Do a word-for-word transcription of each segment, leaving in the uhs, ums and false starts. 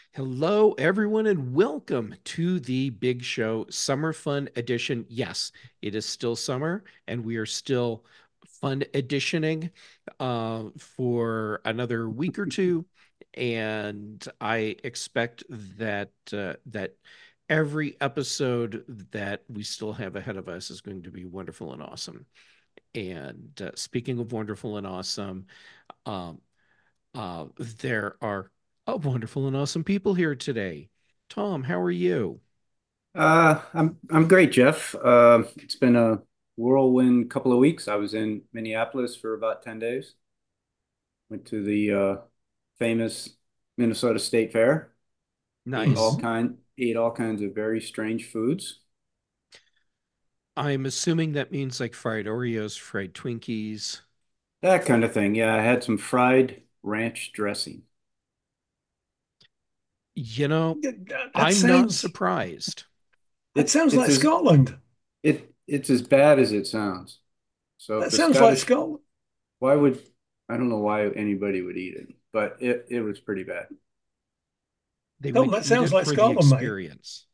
Hello, everyone, and welcome to the Big Show Summer Fun Edition. Yes, it is still summer, and we are still fun editioning uh, for another week or two. And I expect that uh, that every episode that we still have ahead of us is going to be wonderful and awesome. And uh, speaking of wonderful and awesome, um, uh, there are oh, wonderful and awesome people here today. Tom, how are you? Uh, I'm I'm great, Jeff. Uh, it's been a whirlwind couple of weeks. I was in Minneapolis for about ten days. Went to the uh, famous Minnesota State Fair. Ate all Nice. Mm-hmm. kind ate all kinds of very strange foods. I'm assuming that means like fried Oreos, fried Twinkies. That kind of thing. Yeah, I had some fried ranch dressing. You know, That, that I'm not sounds surprised. that It sounds it's like as Scotland. it it's as bad as it sounds. So That the sounds like Scottish, Scotland. why would I don't know why anybody would eat it, but it it was pretty bad. They Tom, would that eat sounds it like for the Scotland, mate. experience.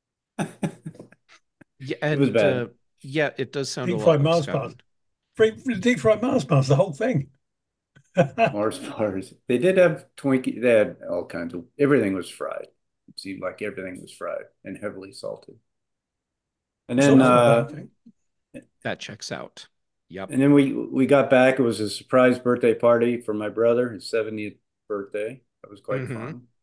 Yeah, It was and uh, bad. yeah, it does sound a Deep lot fried like Mars bars. Scotland. Free, deep fried Mars bars, the whole thing. Mars bars. They did have Twinkie. They had all kinds of everything was fried. It seemed like everything was fried and heavily salted. And then Salt's not a bad uh thing. That checks out. Yep. and then we we got back. It was a surprise birthday party for my brother, his seventieth birthday. That was quite Hmm. fun.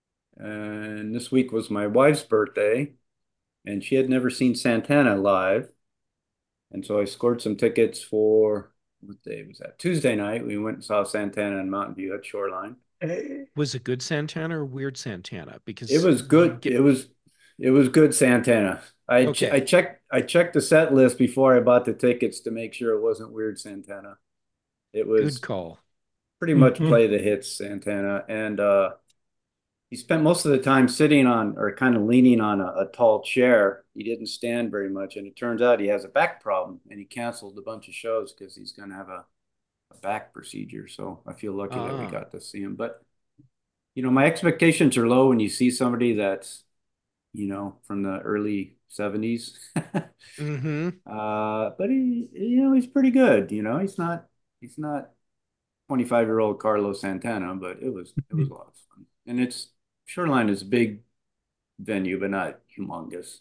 And this week was my wife's birthday, and she had never seen Santana live. And so I scored some tickets for what day was that? Tuesday night. We went and saw Santana in Mountain View at Shoreline. Eh, Was it good Santana or weird Santana? It Because was you good. get It was it was good Santana. I ch I okay. checked I checked the set list before I bought the tickets to make sure it wasn't weird Santana. It Good was call. pretty much mhm. play the hits Santana, and uh, he spent most of the time sitting on or kind of leaning on a, a tall chair. He didn't stand very much, and it turns out he has a back problem, and he canceled a bunch of shows because he's going to have a, a back procedure. So I feel lucky that we Ah. got to see him. But you know, my expectations are low when you see somebody that's you know, from the early seventies. Mm-hmm. Uh, but he, you know, he's pretty good. You know, he's not, he's not twenty-five year old Carlos Santana, but it was, it was a lot of fun. And it's Shoreline is a big venue, but not humongous.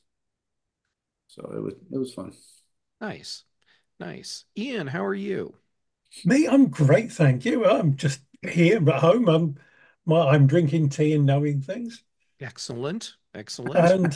So it was, it was fun. Nice. Nice. Ian, how are you? Me, I'm great, thank you. I'm just here at home. I'm my, I'm drinking tea and knowing things, Excellent. Excellent. and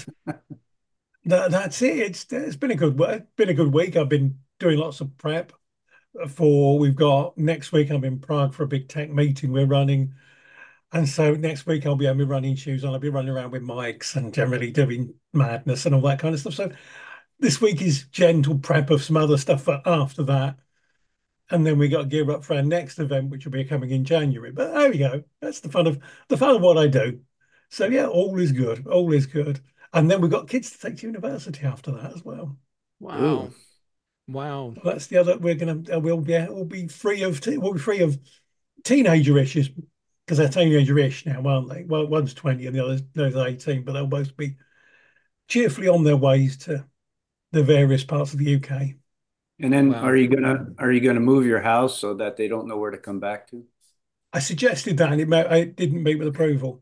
that, that's it. It's it's been a good wo- been a good week. I've been doing lots of prep for. We've got next week. I'm in Prague for a big tech meeting we're running. And so next week I'll be having my running shoes on. I'll be running around with mics and generally doing madness and all that kind of stuff. So this week is gentle prep of some other stuff for after that. And then we got to gear up for our next event, which will be coming in January. But there we go. That's the fun of the fun of what I do. So yeah, all is good. All is good. And then we've got kids to take to university after that as well. Ooh. Wow. Wow. So that's the other. We're gonna uh, we'll be we'll be free of we'll be free of teenager issues because they're teenager-ish now, aren't they? Well, one's twenty and the other's, the other's eighteen, but they'll both be cheerfully on their ways to the various parts of the U K. And then are Wow. you gonna, are you gonna move your house so that they don't know where to come back to? I suggested that and it, it didn't meet with approval.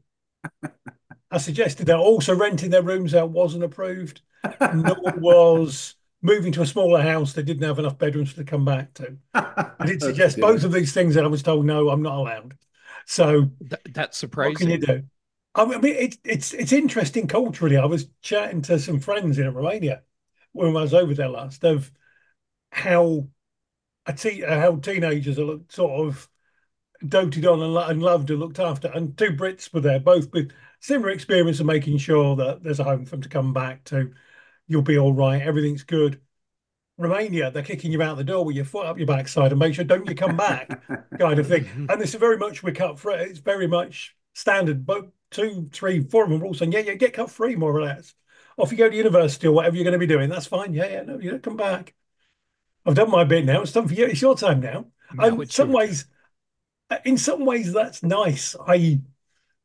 I suggested that also renting their rooms out wasn't approved, nor was moving to a smaller house that didn't have enough bedrooms to come back to. I did That's suggest both good. of these things and I was told, no, I'm not allowed. So Th that's what can you surprising. do? I mean, it's it's it's interesting culturally. I was chatting to some friends in Romania when I was over there last of how a te- how teenagers are looked, sort of doted on and, lo- and loved and looked after. And two Brits were there, both with similar experience of making sure that there's a home for them to come back to. You'll be all right. Everything's good. Romania, they're kicking you out the door with your foot up your backside and make sure don't you come back, kind of thing. Hmm. And this is very much we're cut free. It's very much standard. But two, three, four of them are all saying, yeah, yeah, get cut free more or less. Off you go to university or whatever you're going to be doing. That's fine. Yeah, yeah, no, you don't come back. I've done my bit now. It's time for you. It's your time now. Now And it's some your turn. ways, in some ways, that's nice. I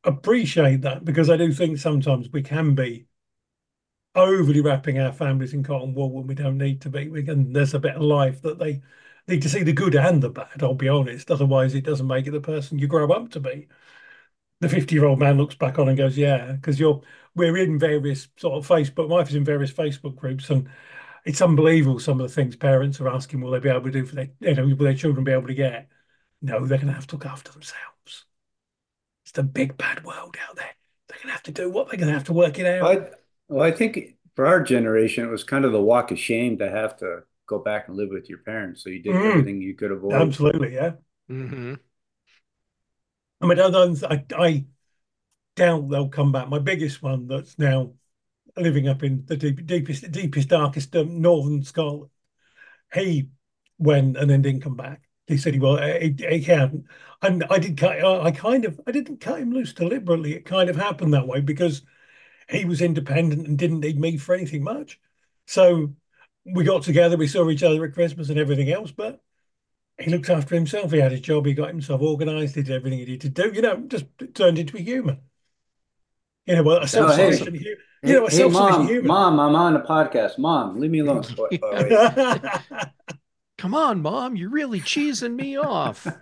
appreciate that because I do think sometimes we can be overly wrapping our families in cotton wool when we don't need to be. We can, there's a bit of life that they need to see the good and the bad, I'll be honest. Otherwise, it doesn't make it the person you grow up to be. The fifty year old man looks back on and goes, yeah, because you're, we're in various sort of Facebook, my wife is in various Facebook groups, and it's unbelievable some of the things parents are asking, will they be able to do for their, you know, will their children be able to get? No, they're going to have to look after themselves. It's the big bad world out there. They're going to have to do what they're going to have to work it out. I, well, I think for our generation, it was kind of the walk of shame to have to go back and live with your parents. So you did Mm, everything you could avoid. absolutely, yeah. Mm-hmm. I mean, other than, I, I doubt they'll come back. My biggest one that's now living up in the deep, deepest, deepest, darkest um, northern Scotland. He went and then didn't come back. He said he well, he, he hadn't, and I did cut. I kind of, I didn't cut him loose deliberately. It kind of happened that way because he was independent and didn't need me for anything much. So we got together. We saw each other at Christmas and everything else, but he looked after himself. He had his job. He got himself organised. He did everything he needed to do. You know, just turned into a human. You know, well, a That's Oh, awesome. self-sufficient, hey, you know, hey, a hey, self-sufficient mom, human. mom, I'm on a podcast. Mom, leave me alone. By, by the way. Come on, Mom, you're really cheesing me off.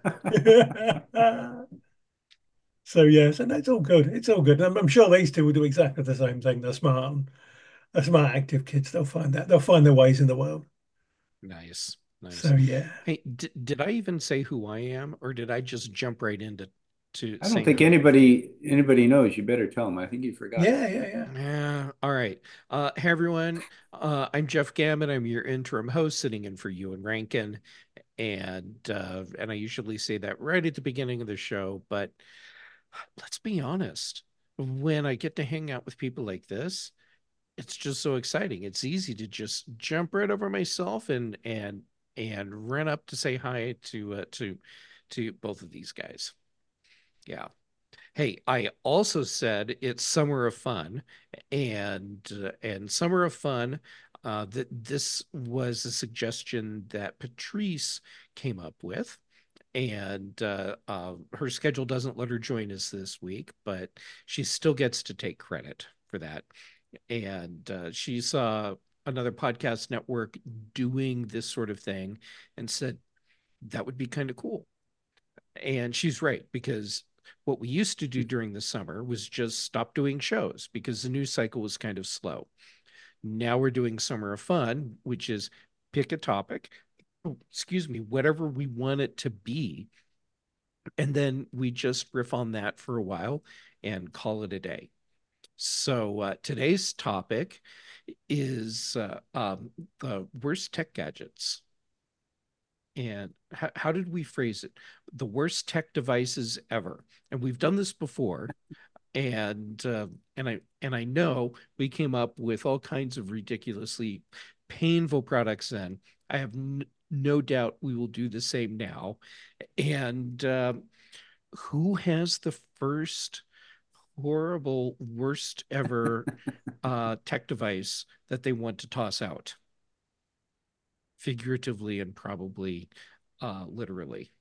So yes, and it's all good. It's all good. And I'm, I'm sure these two will do exactly the same thing. They're smart, and they're smart, active kids. They'll find that. They'll find their ways in the world. Nice, nice. So yeah, Hey, d did I even say who I am, or did I just jump right into to I don't saying think who? anybody anybody knows. You better tell them. I think you forgot. yeah, yeah, yeah. Yeah, all right. Uh, hey everyone. Uh, I'm Jeff Gammon. I'm your interim host, sitting in for Ewan Rankin, and uh, and I usually say that right at the beginning of the show, but let's be honest. When I get to hang out with people like this, it's just so exciting. It's easy to just jump right over myself and and and run up to say hi to uh, to to both of these guys. Yeah. Hey, I also said it's summer of fun, and uh, and summer of fun. Uh, that this was a suggestion that Patrice came up with, and uh, uh, her schedule doesn't let her join us this week, but she still gets to take credit for that. And uh, she saw another podcast network doing this sort of thing and said that would be kind of cool. And she's right, because what we used to do during the summer was just stop doing shows because the news cycle was kind of slow. Now we're doing Summer of Fun, which is pick a topic, oh, excuse me, whatever we want it to be, and then we just riff on that for a while and call it a day. So uh, today's topic is uh, um, the worst tech gadgets. And how, how did we phrase it? The worst tech devices ever. And we've done this before. And uh, and I and I know we came up with all kinds of ridiculously painful products then. I have n no doubt we will do the same now. And uh, who has the first horrible, worst ever uh, tech device that they want to toss out, figuratively and probably uh, literally?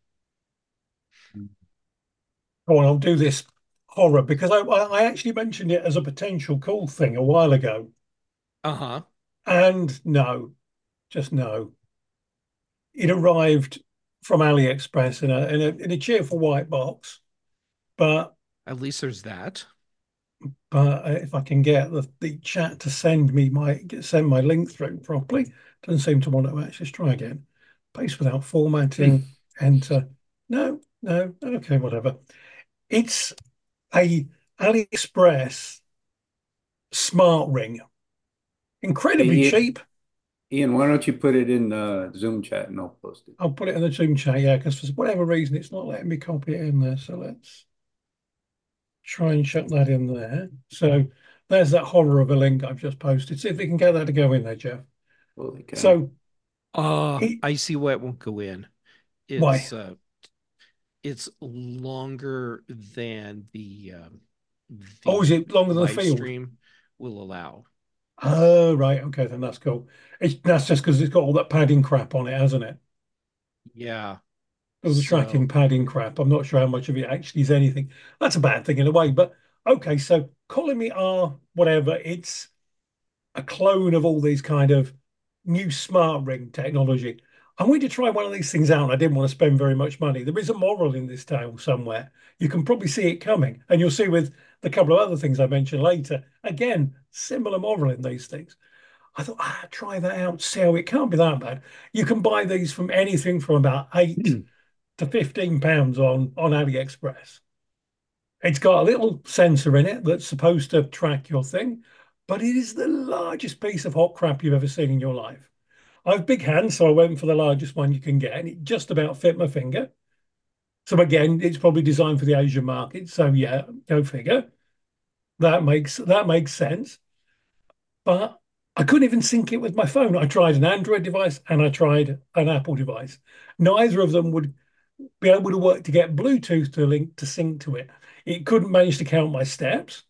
Go on, I'll do this horror because I I actually mentioned it as a potential cool thing a while ago, Uh-huh. and no, just no. It arrived from AliExpress in a in a in a cheerful white box, but At least there's that. but if I can get the, the chat to send me my send my link through properly, doesn't seem to want to actually just try again. Paste without formatting, enter. No, no, okay, whatever. It's a AliExpress smart ring, incredibly Hey, cheap. Ian, why don't you put it in the Zoom chat and I'll post it. I'll put it in the Zoom chat, yeah, because for whatever reason it's not letting me copy it in there. So let's try and shut that in there. So there's that horror of a link I've just posted. See if we can get that to go in there, Jeff. Holy cow. So Uh, it, I see why it won't go in. why? It's uh it's longer than the um, Oh, is the it longer than the live field? stream will allow. Oh, right. Okay, then that's cool. It's, that's just because it's got all that padding crap on it, hasn't it? Yeah. All the So, tracking padding crap. I'm not sure how much of it actually is anything. That's a bad thing in a way. But okay, so calling me R, whatever, it's a clone of all these kind of new smart ring technology. I'm going to try one of these things out. And I didn't want to spend very much money. There is a moral in this tale somewhere. You can probably see it coming. And you'll see with the couple of other things I mentioned later. Again, similar moral in these things. I thought, ah, try that out, see how it can't be that bad. You can buy these from anything from about eight to fifteen pounds on, on AliExpress. It's got a little sensor in it that's supposed to track your thing, but it is the largest piece of hot crap you've ever seen in your life. I have big hands, so I went for the largest one you can get, and it just about fit my finger. So again, it's probably designed for the Asian market. So yeah, go figure. That makes that makes sense. But I couldn't even sync it with my phone. I tried an Android device and I tried an Apple device. Neither of them would be able to work to get Bluetooth to link to sync to it. It couldn't manage to count my steps.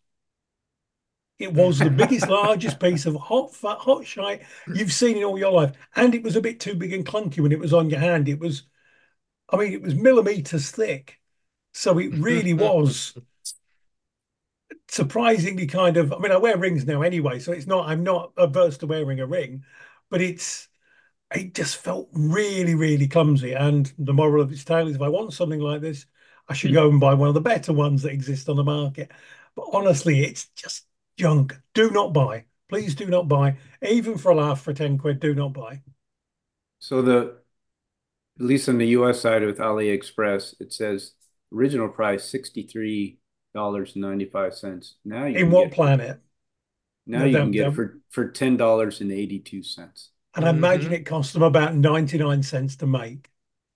It was the biggest, largest piece of hot, fat, hot shite you've seen in all your life. And it was a bit too big and clunky when it was on your hand. It was, I mean, it was millimeters thick. So it really was surprisingly kind of, I mean, I wear rings now anyway, so it's not, I'm not averse to wearing a ring, but it's, it just felt really, really clumsy. And the moral of its tale is if I want something like this, I should go and buy one of the better ones that exist on the market. But honestly, it's just junk. Do not buy. Please do not buy. Even for a laugh, for ten quid, do not buy. So the, at least on the U S side with AliExpress, it says original price sixty-three dollars and ninety-five cents. Now you In can what get for planet? now No, you can don't, get it don't. for for ten dollars and eighty-two cents. And I imagine mhm. it cost them about ninety-nine cents to make.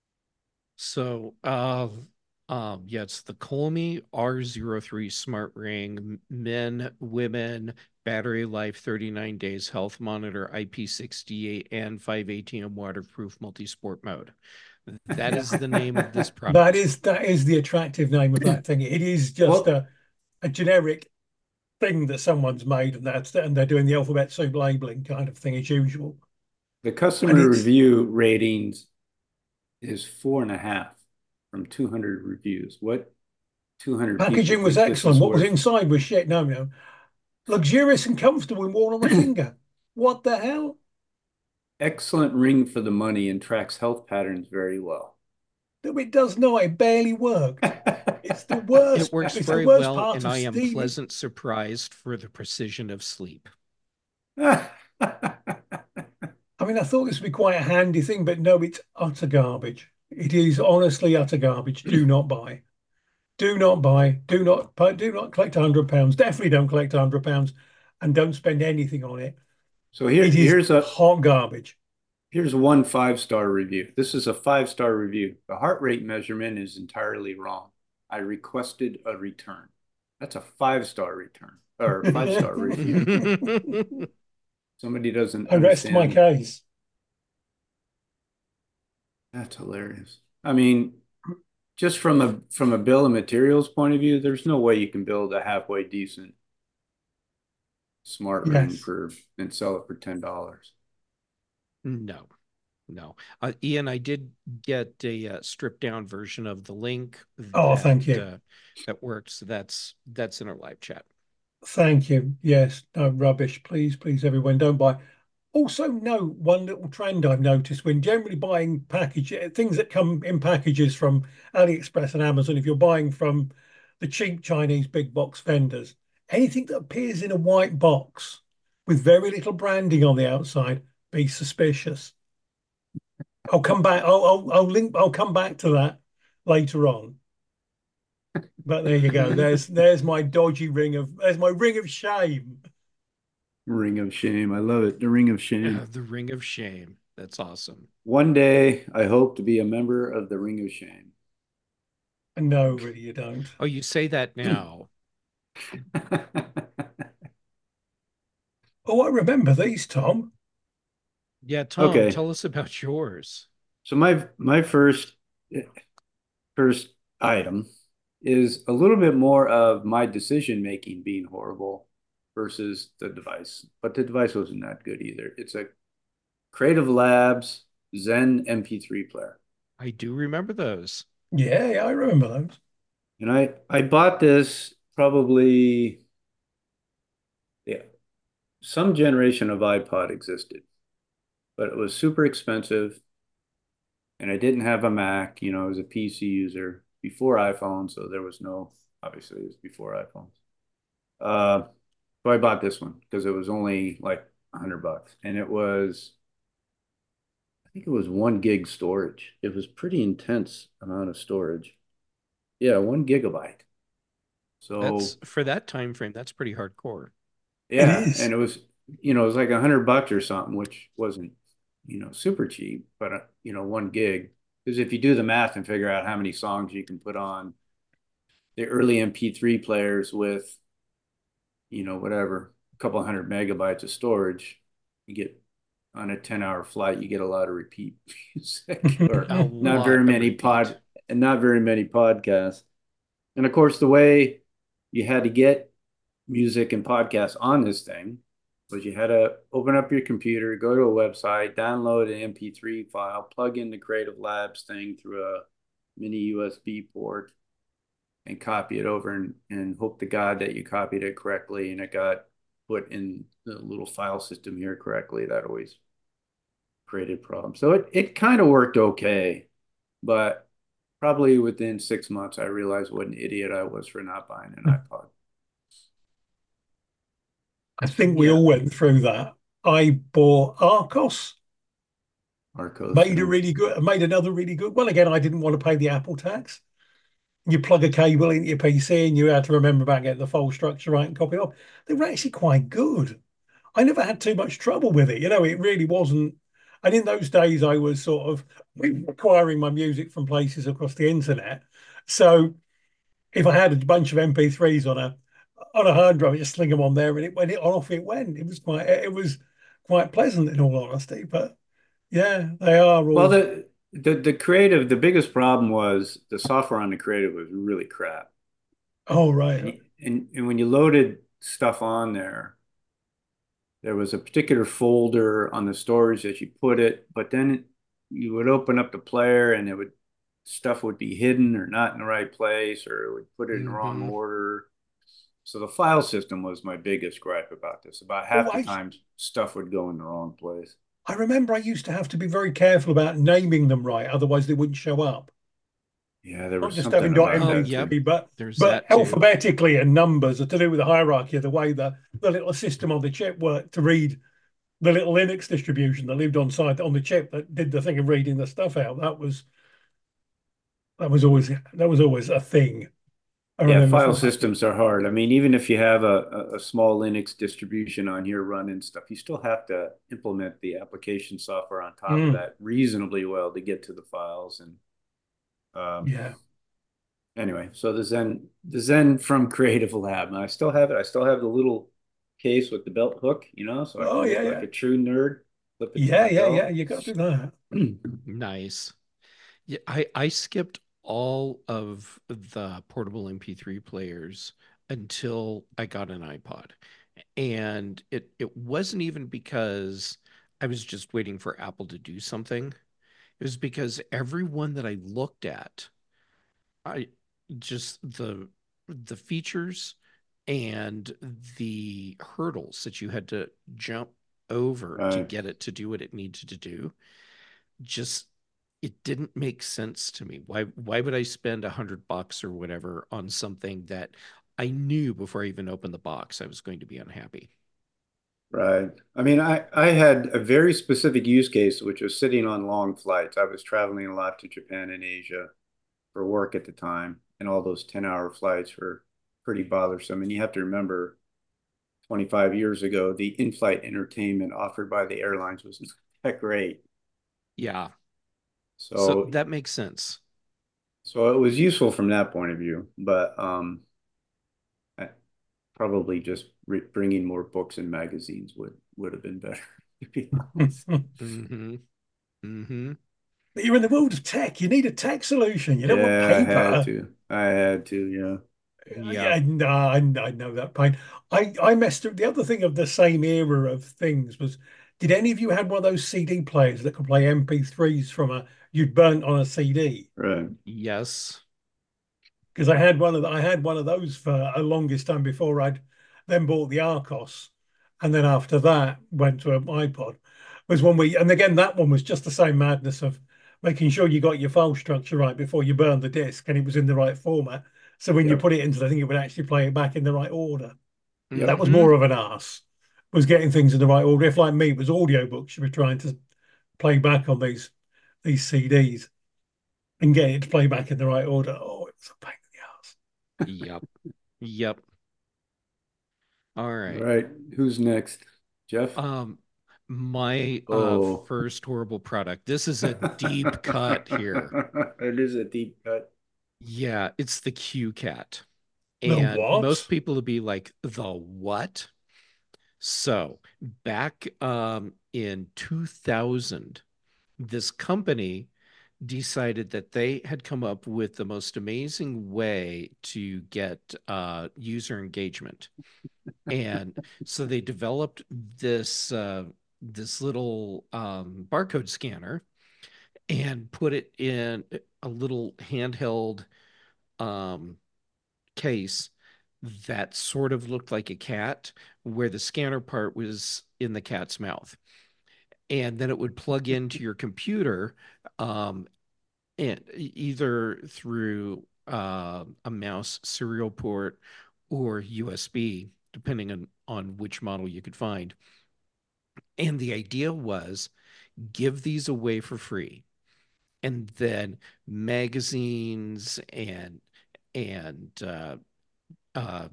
So, uh, um, yeah, it's the Colmi R zero three Smart Ring, men, women, battery life thirty-nine days, health monitor, I P six eight, and five eighteen waterproof multi-sport mode. That is the name of this That product. is that is the attractive name of that thing. It is just Well, a, a generic thing that someone's made, and that's and they're doing the alphabet soup labeling kind of thing as usual. the And customer it's review ratings is four and a half from two hundred reviews. What two hundred people packaging was think this excellent. is What was worth? inside was shit. No, no, luxurious and comfortable and worn on the finger. What the hell? Excellent ring for the money and tracks health patterns very well. No, it does not. It barely worked. It's the It worst. works It's the very worst well, part and of I am stealing. pleasant surprised for the precision of sleep. I mean, I thought this would be quite a handy thing, but no, it's utter garbage. It is honestly utter garbage. Do not buy. Do not buy. Do not do not collect a hundred pounds. Definitely don't collect a hundred pounds, and don't spend anything on it. So here, It is here's a hot garbage. here's one five star review. This is a five star review. The heart rate measurement is entirely wrong. I requested a return. That's a five star return or five star review. Somebody doesn't I rest my understand. case. That's hilarious. I mean, just from a from a bill of materials point of view, there's no way you can build a halfway decent smart ring Yes. for and sell it for ten dollars. No, no. Uh, Ian, I did get a uh, stripped down version of the link Oh, that thank you. uh, that works. That's that's in our live chat. Thank you. Yes. No rubbish. Please, please, everyone, don't buy. Also, no, one little trend I've noticed when generally buying package things that come in packages from AliExpress and Amazon, if you're buying from the cheap Chinese big box vendors, anything that appears in a white box with very little branding on the outside, be suspicious. I'll come back. I'll, I'll, I'll link. I'll come back to that later on. But there you go. There's there's my dodgy ring of there's my ring of shame. Ring of shame. I love it. The ring of Uh, shame. the Ring of Shame. That's awesome. One day, I hope to be a member of the Ring of Shame. No, really, you don't. Oh, you say that now. Oh, I remember these, Tom. Yeah, Tom, Okay, tell us about yours. so my my first first item is a little bit more of my decision making being horrible versus the device, but the device wasn't that good either. It's a Creative Labs Zen M P three player. I do remember those. Yeah, yeah, I remember those. And I I bought this probably, yeah, some generation of iPod existed, but it was super expensive, and I didn't have a Mac. You know, I was a P C user before iPhone, so there was no, obviously it was before iPhones. Uh, so I bought this one because it was only like a hundred bucks, and it was, I think it was one gig storage. It was pretty intense amount of storage. Yeah, one gigabyte. That's So for that time frame, that's pretty hardcore. It yeah, is. and it was, you know, it was like a hundred bucks or something, which wasn't, you know, super cheap, but uh, you know, one gig. Because if you do the math and figure out how many songs you can put on the early M P three players with, you know, whatever, a couple hundred megabytes of storage, you get on a ten hour flight, you get a lot of repeat music or A not lot very of many repeat. pod and not very many podcasts. And of course, the way you had to get music and podcasts on this thing was you had to open up your computer, go to a website, download an M P three file, plug in the Creative Labs thing through a mini U S B port, and copy it over and, and hope to God that you copied it correctly and it got put in the little file system here correctly. That always created problems. So it, it kind of worked okay, but probably within six months, I realized what an idiot I was for not buying an iPod. I think we Yeah. all went through that. I bought Arcos, Arcos. made a really good, made another really good one. Again, I didn't want to pay the Apple tax. You plug a cable into your P C and you had to remember about getting the file structure right and copy it off. They were actually quite good. I never had too much trouble with it. You know, it really wasn't. And in those days, I was sort of acquiring my music from places across the internet. So if I had a bunch of M P threes on a on a hard drive, I just sling them on there, and it went it off. It went. It was quite. It was quite pleasant, in all honesty. But yeah, they are Well, all. the, the the creative, the biggest problem was the software on the creative was really crap. Oh right. And, and, and when you loaded stuff on there, there was a particular folder on the storage that you put it, but then you would open up the player and it would, stuff would be hidden or not in the right place, or it would put it in the wrong Hmm. order. So the file system was my biggest gripe about this. About Oh, half the I time, stuff would go in the wrong place. I remember I used to have to be very careful about naming them right, otherwise they wouldn't show up. Yeah, there Not was just something having about Oh, that too. yep. .mp three, but There's but that too. alphabetically and numbers are to do with the hierarchy of the way the, the little system on the chip worked to read the little Linux distribution that lived on site on the chip that did the thing of reading the stuff out. That was that was always that was always a thing. I Yeah, remember file from back. systems are hard. I mean, even if you have a, a, a small Linux distribution on here running stuff, you still have to implement the application software on top of Mm, that reasonably well to get to the files. And um, yeah. anyway, so the Zen, the Zen from Creative Lab, and I still have it. I still have the little case with the belt hook, you know, so I Oh can yeah, look like yeah. a true nerd, flip it to Yeah, my yeah, yeah. belt. You got to do that. Nice. Yeah, I I skipped all of the portable M P three players until I got an iPod. And it it wasn't even because I was just waiting for Apple to do something. It was because everyone that I looked at, I just the the features and the hurdles that you had to jump over to Right, get it to do what it needed to do, just it didn't make sense to me. Why why would I spend a hundred bucks or whatever on something that I knew before I even opened the box I was going to be unhappy? right. I mean, I, I had a very specific use case, which was sitting on long flights. I was traveling a lot to Japan and Asia for work at the time, and all those ten hour flights were pretty bothersome. And you have to remember, twenty-five years ago, the in flight entertainment offered by the airlines was not that great. Yeah. So So, that makes sense. so it was useful from that point of view, but um, I, probably just re bringing more books and magazines would would have been better, to be honest. Mm-hmm. Mm-hmm. You're in the world of tech. You need a tech solution. You don't want Yeah, I had paper. to. I had to, yeah. Yep. Yeah, no, I, I know that pain. I, I messed up. The other thing of the same era of things was, did any of you had one of those C D players that could play M P threes from a you'd burnt on a C D. Right. Yes. Because I had one of the, I had one of those for a longest time before I'd then bought the Arcos, and then after that went to an iPod. Was one we, and again that one was just the same madness of making sure you got your file structure right before you burned the disc and it was in the right format. So when you Yep. put it into the thing, it would actually play it back in the right order. That Yep. was Hmm. more of an ass, was getting things in the right order. If like me, it was audiobooks you were trying to play back on these these C Ds and get it to play back in the right order. Oh, it was a pain in the ass. Yep. Yep. All All right. right. Who's next? Jeff? Um, my uh Oh. first horrible product. This is a deep cut here. It is a deep cut. Yeah, it's the Q Cat. The And most what? people would be like, the what? So back um in two thousand, this company decided that they had come up with the most amazing way to get uh, user engagement. And so they developed this uh, this little um, barcode scanner and put it in a little handheld um, case that sort of looked like a cat, where the scanner part was in the cat's mouth. And then it would plug into your computer, um, and e- either through uh, a mouse serial port or U S B, depending on, on which model you could find. And the idea was give these away for free. And then magazines and and uh, uh,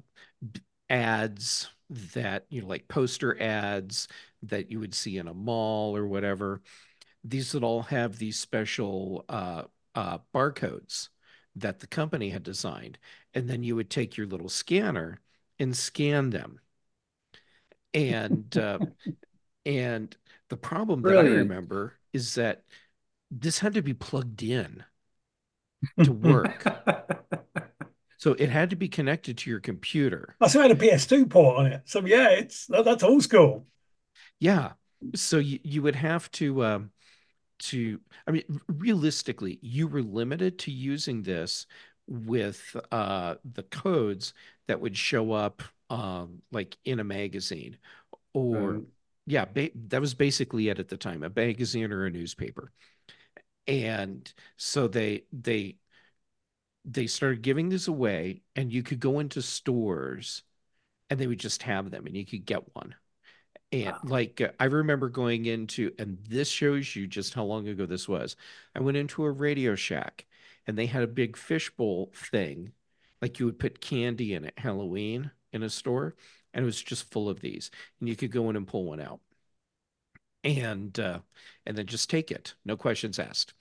ads that, you know, like poster ads that you would see in a mall or whatever, these would all have these special uh, uh, barcodes that the company had designed. And then you would take your little scanner and scan them. And uh, and the problem that I Brilliant. remember is that this had to be plugged in to work. So it had to be connected to your computer. I still had a P S two port on it. So yeah, it's that, that's old school. Yeah. So you, you would have to um, to I mean, realistically, you were limited to using this with uh, the codes that would show up um, like in a magazine, or Right. yeah, ba that was basically it at the time, a magazine or a newspaper. And so they they they started giving this away, and you could go into stores and they would just have them and you could get one. And Wow. like uh, I remember going into, and this shows you just how long ago this was. I went into a Radio Shack and they had a big fishbowl thing, like you would put candy in at Halloween in a store, and it was just full of these. And you could go in and pull one out and uh, and then just take it, no questions asked.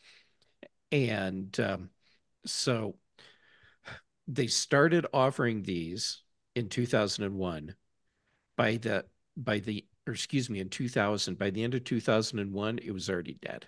And um, so they started offering these in two thousand one. By the by the or excuse me, in two thousand, by the end of two thousand one, it was already dead.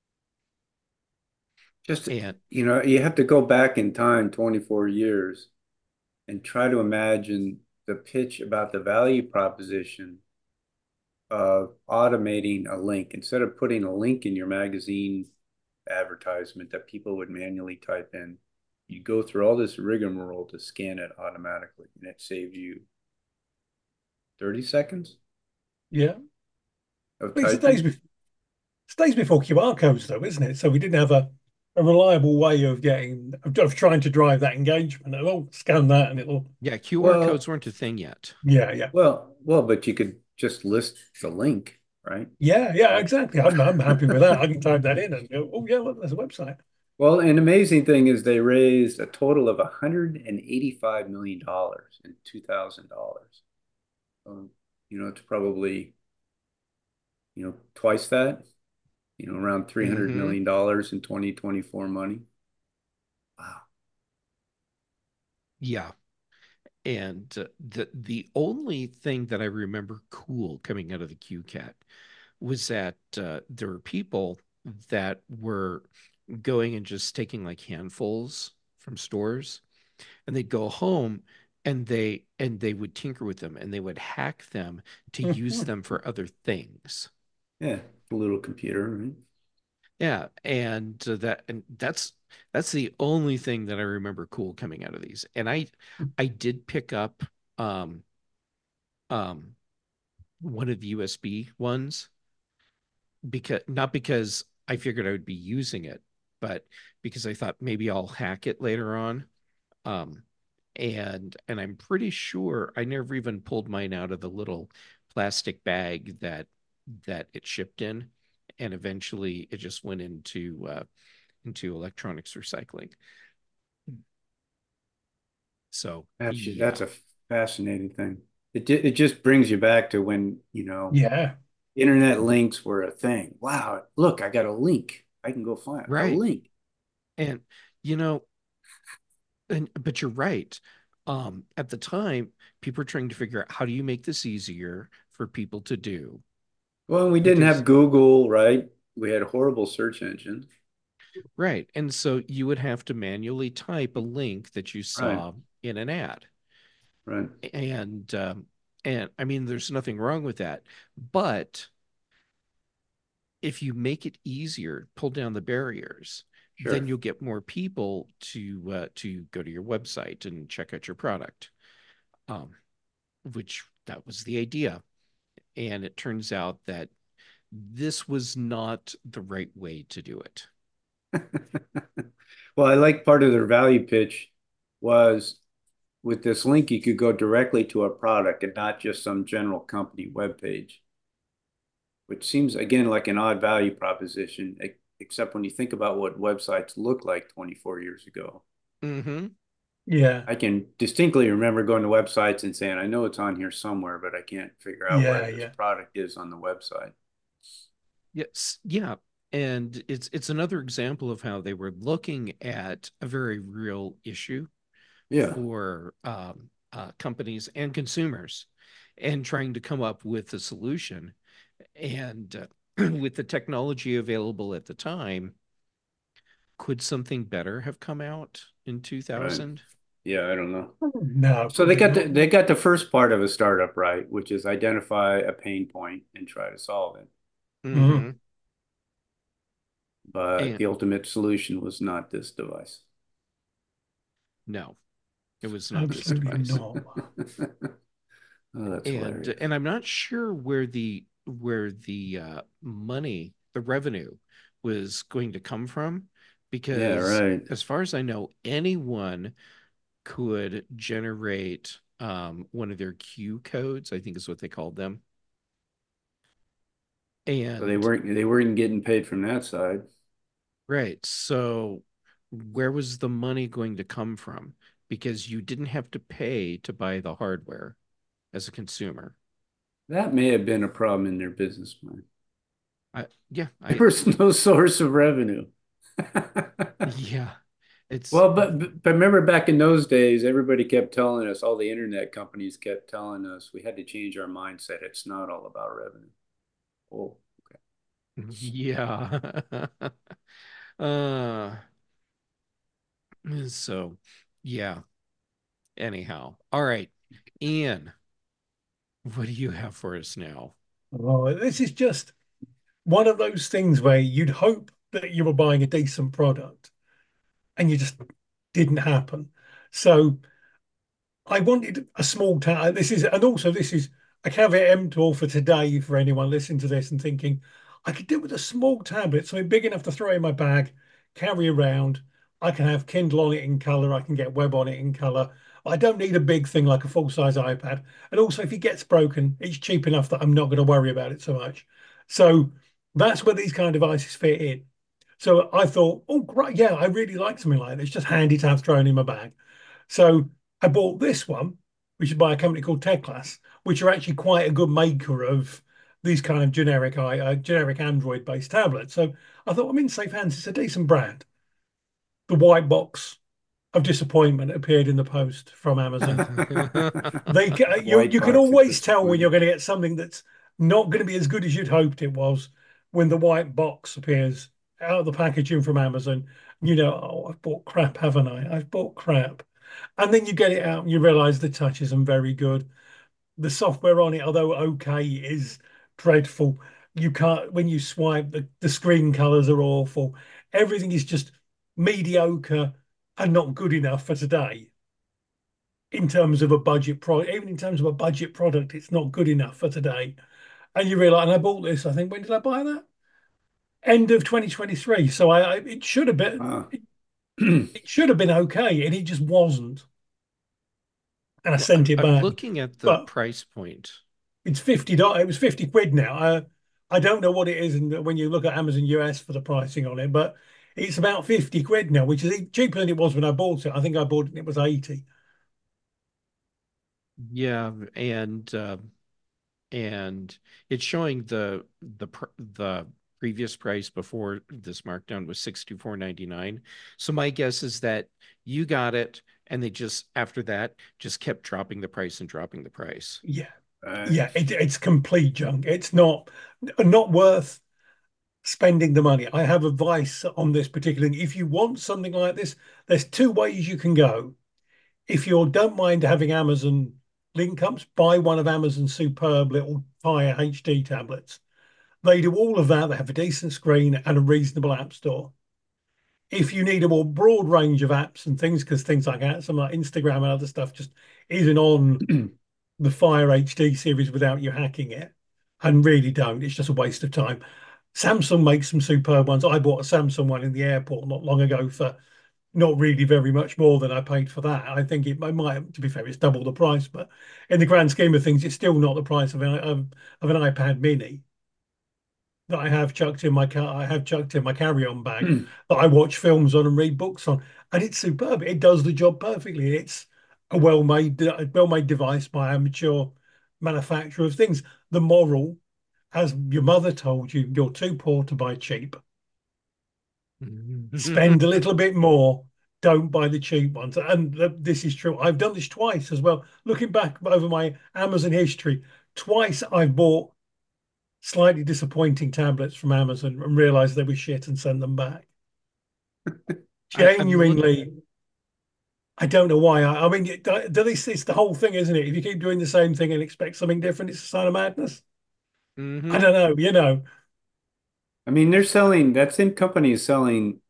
Just, And you know, you have to go back in time twenty-four years and try to imagine the pitch about the value proposition of automating a link instead of putting a link in your magazine advertisement that people would manually type in. You go through all this rigmarole to scan it automatically, and it saved you thirty seconds Yeah. of But it's the days typing. before it's days before Q R codes though, isn't it? So we didn't have a, a reliable way of getting of, of trying to drive that engagement. Oh, scan that and it'll yeah, Q R codes Well, weren't a thing yet. yeah, yeah. well, well, but you could just list the link, right? Yeah, yeah, Like, exactly. I'm I'm happy with that. I can type that in and go, oh yeah, look, there's a website. well, an amazing thing is they raised a total of one hundred eighty-five million dollars in two thousand dollars. Um, you know, it's probably, you know, twice that, you know, around $300 Mm-hmm. million dollars in twenty twenty-four money. Wow. Yeah. And uh, the the only thing that I remember cool coming out of the Q CAT was that uh, there were people that were going and just taking like handfuls from stores, and they'd go home and they and they would tinker with them and they would hack them to use them for other things. Yeah, a little computer, right? Yeah, and uh, that and that's that's the only thing that I remember cool coming out of these. And I I did pick up um um one of the U S B ones, because not because I figured I would be using it, but because I thought maybe I'll hack it later on. Um and and I'm pretty sure I never even pulled mine out of the little plastic bag that that it shipped in, and eventually it just went into uh into electronics recycling. So That's yeah, that's a fascinating thing. It ju- it just brings you back to when, you know, Yeah. internet links were a thing. Wow, look, I got a link. I can go find a right. link. And you know, and but you're right. Um, at the time, people were trying to figure out how do you make this easier for people to do, Well, we didn't because have Google, right? We had horrible search engines. right. And so you would have to manually type a link that you Right, saw in an ad. right. And um, and I mean, there's nothing wrong with that. But if you make it easier, pull down the barriers, then Sure. you'll get more people to uh, to go to your website and check out your product. Um, which that was the idea. And it turns out that this was not the right way to do it. Well, I like part of their value pitch was with this link, you could go directly to a product and not just some general company webpage, which seems again like an odd value proposition, e- except when you think about what websites looked like twenty-four years ago. Mm-hmm. Yeah. I can distinctly remember going to websites and saying, I know it's on here somewhere, but I can't figure out where Yeah. this Yeah. product is on the website. Yes, yeah. And it's it's another example of how they were looking at a very real issue Yeah, for um, uh, companies and consumers, and trying to come up with a solution. And uh, with the technology available at the time, could something better have come out in right. two thousand? Yeah, I don't know. No, So they probably got the not. they got the first part of a startup right, which is identify a pain point and try to solve it. Mm. Mm-hmm. But And the ultimate solution was not this device. no, it was not this Absolutely device. not. Oh, that's And hilarious. and I'm not sure where the where the uh, money, the revenue was going to come from, Yeah, because right. as far as I know, anyone could generate um, one of their Q codes, I think is what they called them. So they And weren't they weren't getting paid from that side. right, so where was the money going to come from? Because you didn't have to pay to buy the hardware as a consumer. That may have been a problem in their business plan. I, yeah, There I, was no source of revenue. yeah, it's, Well, but but remember back in those days, everybody kept telling us, all the internet companies kept telling us we had to change our mindset. It's not all about revenue. Oh, okay. yeah. uh, so, yeah, anyhow. All right, Ian, what do you have for us now? Oh, this is just one of those things where you'd hope that you were buying a decent product and you just didn't happen. So I wanted a small town. This is, and also this is a caveat emptor for today for anyone listening to this and thinking, I could do with a small tablet, something big enough to throw in my bag, carry around. I can have Kindle on it in color. I can get web on it in color. I don't need a big thing like a full size iPad. And also, if it gets broken, it's cheap enough that I'm not going to worry about it so much. So that's where these kind of devices fit in. So I thought, oh, great. Yeah, I really like something like that. It's just handy to have thrown in my bag. So I bought this one, which is by a company called Teclas, which are actually quite a good maker of these kind of generic uh, generic Android based tablets. So I thought I'm in safe hands. It's a decent brand. The white box of disappointment appeared in the post from Amazon. They you White you can box of always tell when you're disappointment. going to get something that's not going to be as good as you'd hoped it was when the white box appears out of the packaging from Amazon. You know, oh, I've bought crap, haven't I? I've bought crap. And then you get it out and you realize the touch isn't very good. The software on it, although okay, is dreadful. You can't, when you swipe, the, the screen colors are awful. Everything is just mediocre and not good enough for today in terms of a budget product. Even in terms of a budget product, it's not good enough for today. And you realize, and I bought this, I think, when did I buy that? End of twenty twenty-three. So I, I it should have been Wow. it, it should have been okay, and it just wasn't. And I Well, sent I'm it I'm back. looking at the But price point. it's fifty dollars. It was fifty quid now. I I don't know what it is, and when you look at Amazon U S for the pricing on it, but it's about fifty quid now, which is cheaper than it was when I bought it. I think I bought it and it was eighty. Yeah, and uh, and it's showing the the pr- the previous price before this markdown was sixty-four ninety-nine. So my guess is that you got it, and they just after that just kept dropping the price and dropping the price. Yeah. Right. Yeah, it, it's complete junk. It's not not worth spending the money. I have advice on this particularly. If you want something like this, there's two ways you can go. If you don't mind having Amazon link ups, buy one of Amazon's superb little Fire H D tablets. They do all of that. They have a decent screen and a reasonable app store. If you need a more broad range of apps and things, because things like that, some like Instagram and other stuff just isn't on the Fire H D series without you hacking it, and really don't. It's just a waste of time. Samsung makes some superb ones. I bought a Samsung one in the airport not long ago for not really very much more than I paid for that. I think it might, to be fair, it's double the price, but in the grand scheme of things, it's still not the price of an of, of an iPad Mini that I have chucked in my car. I have chucked in my carry-on bag that I watch films on and read books on, and it's superb. It does the job perfectly. It's a well-made, a well-made device by a mature manufacturer of things. The moral, as your mother told you, you're too poor to buy cheap. Spend a little bit more. Don't buy the cheap ones. And th- this is true. I've done this twice as well. Looking back over my Amazon history, twice I've bought slightly disappointing tablets from Amazon and realized they were shit and sent them back. I, I'm look. Genuinely, I don't know why. I, I mean, it- do this, it's the whole thing, isn't it? If you keep doing the same thing and expect something different, it's a sign of madness. I Mhm. don't know, you know. I mean, they're selling, that same company is selling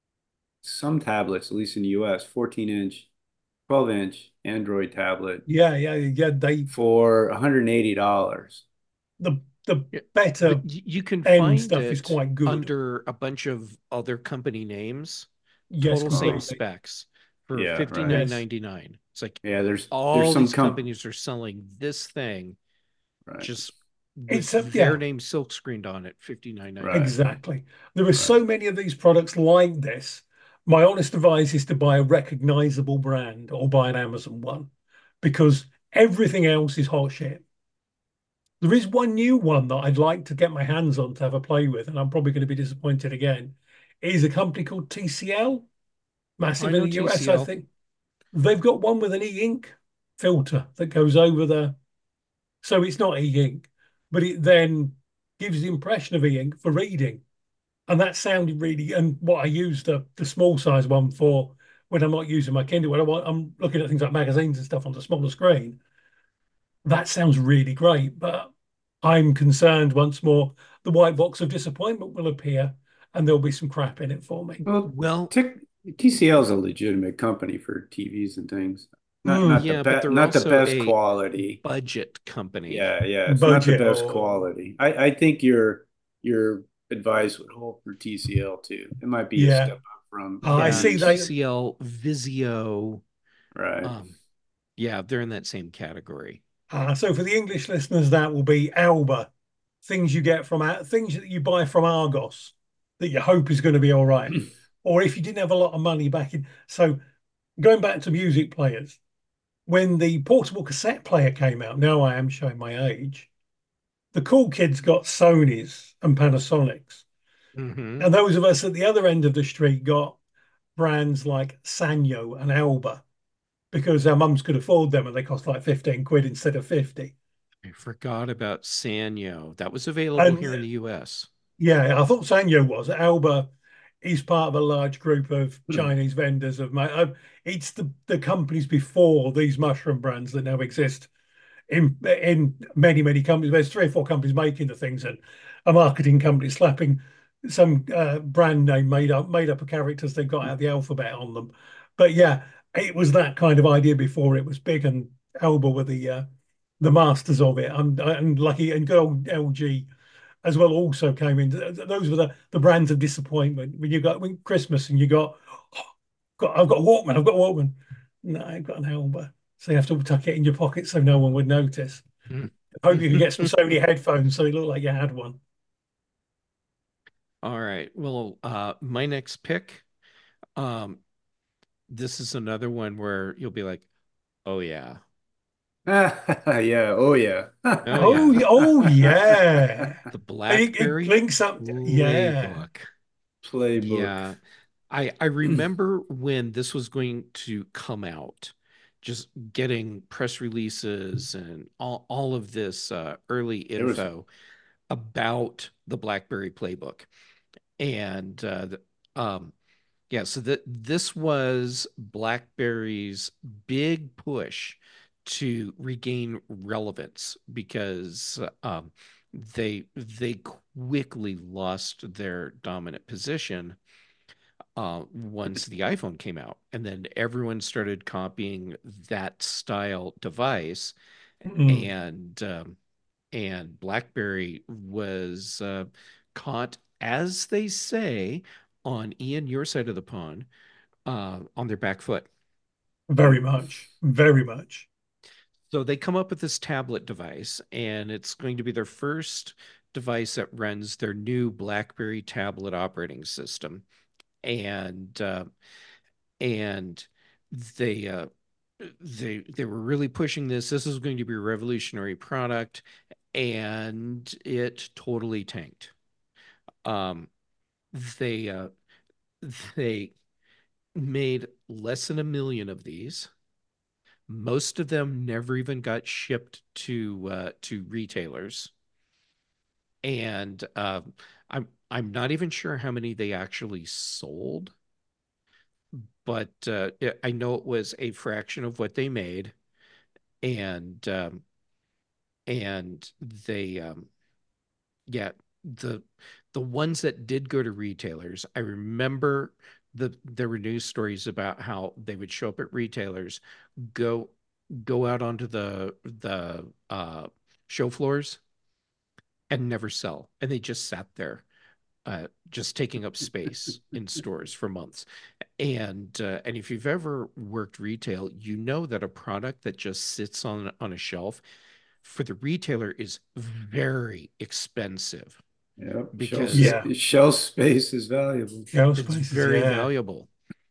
some tablets, at least in the U S, fourteen inch, twelve inch Android tablet Yeah, yeah, yeah. They for one hundred eighty dollars. the the Yeah, but better y- you can end find stuff is it quite good. under a bunch of other company names, Yes, total same Oh, completely. specs for yeah, right. fifty-nine Yes. ninety-nine. It's like Yeah, there's there's all some these comp companies are selling this thing right, just with It's a their yeah, name silk screened on it, right, fifty-nine ninety-nine. exactly. There are right. so many of these products like this. My honest advice is to buy a recognizable brand or buy an Amazon one because everything else is hot shit. There is one new one that I'd like to get my hands on to have a play with, and I'm probably going to be disappointed again. It is a company called T C L, I massive in know the U S, I T C L. think. They've got one with an e-ink filter that goes over the, so it's not e-ink, but it then gives the impression of e-ink for reading. And that sounded really, and what I use the the small size one for when I'm not using my Kindle, when I want, I'm looking at things like magazines and stuff on the smaller screen. That sounds really great, but I'm concerned once more the white box of disappointment will appear and there'll be some crap in it for me. Well, Well, Tech, T C L is a legitimate company for T Vs and things. Not Mm, not the yeah, but best they're not the also best a quality. budget company. Yeah, yeah, it's not the budget best or quality. I, I think your your advice would hold for T C L too. It might be a yeah. step up from Uh, I from Yeah, see these. they T C L, Vizio. Right. Um, yeah, they're in that same category. uh, so for the English listeners, that will be Alba, things you get from Ar- things that you buy from Argos that you hope is going to be all right. Or if you didn't have a lot of money back in. So going back to music players, when the portable cassette player came out, now I am showing my age, the cool kids got Sonys and Panasonics. Hmm. And those of us at the other end of the street got brands like Sanyo and Alba because our mums could afford them and they cost like fifteen quid instead of fifty. I forgot about Sanyo. That was available And here in the U S. yeah, I thought Sanyo was. Alba is part of a large group of Chinese vendors of my. Uh, it's the the companies before these mushroom brands that now exist in in many many companies. There's three or four companies making the things, and a marketing company slapping some uh, brand name made up made up of characters they got out of the alphabet on them. But yeah, it was that kind of idea before it was big, and Elba were the uh, the masters of it. And, and lucky and good old L G as well also came in. Those were the, the brands of disappointment when you got when Christmas and you got, oh, got I've got a Walkman, I've got a Walkman. No, I've got an Elba. So you have to tuck it in your pocket so no one would notice. Mm. Hope you can get some Sony headphones so it looked like you had one. All right. Well, uh, my next pick, um, this is another one where you'll be like, oh yeah, Yeah. Oh, yeah. oh Oh, yeah, y- oh yeah. the And it, it BlackBerry links up. To- yeah. Playbook. Playbook. Yeah. I I remember when this was going to come out, just getting press releases and all, all of this uh, early There was, info about the BlackBerry Playbook. And uh, the, um, yeah, so that this was BlackBerry's big push to regain relevance because um, they they quickly lost their dominant position uh, once the iPhone came out, and then everyone started copying that style device, Mm, and um, and BlackBerry was uh, caught, as they say, on Ian, your side of the pond, uh, on their back foot. very much. Very much. So they come up with this tablet device, and it's going to be their first device that runs their new BlackBerry tablet operating system. And uh, and they uh, they they were really pushing this. This is going to be a revolutionary product, and it totally tanked. Um, they uh, they made less than a million of these. Most of them never even got shipped to uh, to retailers, and uh, I'm I'm not even sure how many they actually sold, but uh, I know it was a fraction of what they made, and um, and they um, yeah, the the ones that did go to retailers, I remember the there were news stories about how they would show up at retailers, go go out onto the the uh, show floors and never sell, and they just sat there, uh, just taking up space in stores for months. And uh, and if you've ever worked retail, you know that a product that just sits on on a shelf for the retailer is very expensive yep. Shelf, because Yeah. sp- shelf space is valuable. it's Aerospaces. very Yeah. valuable.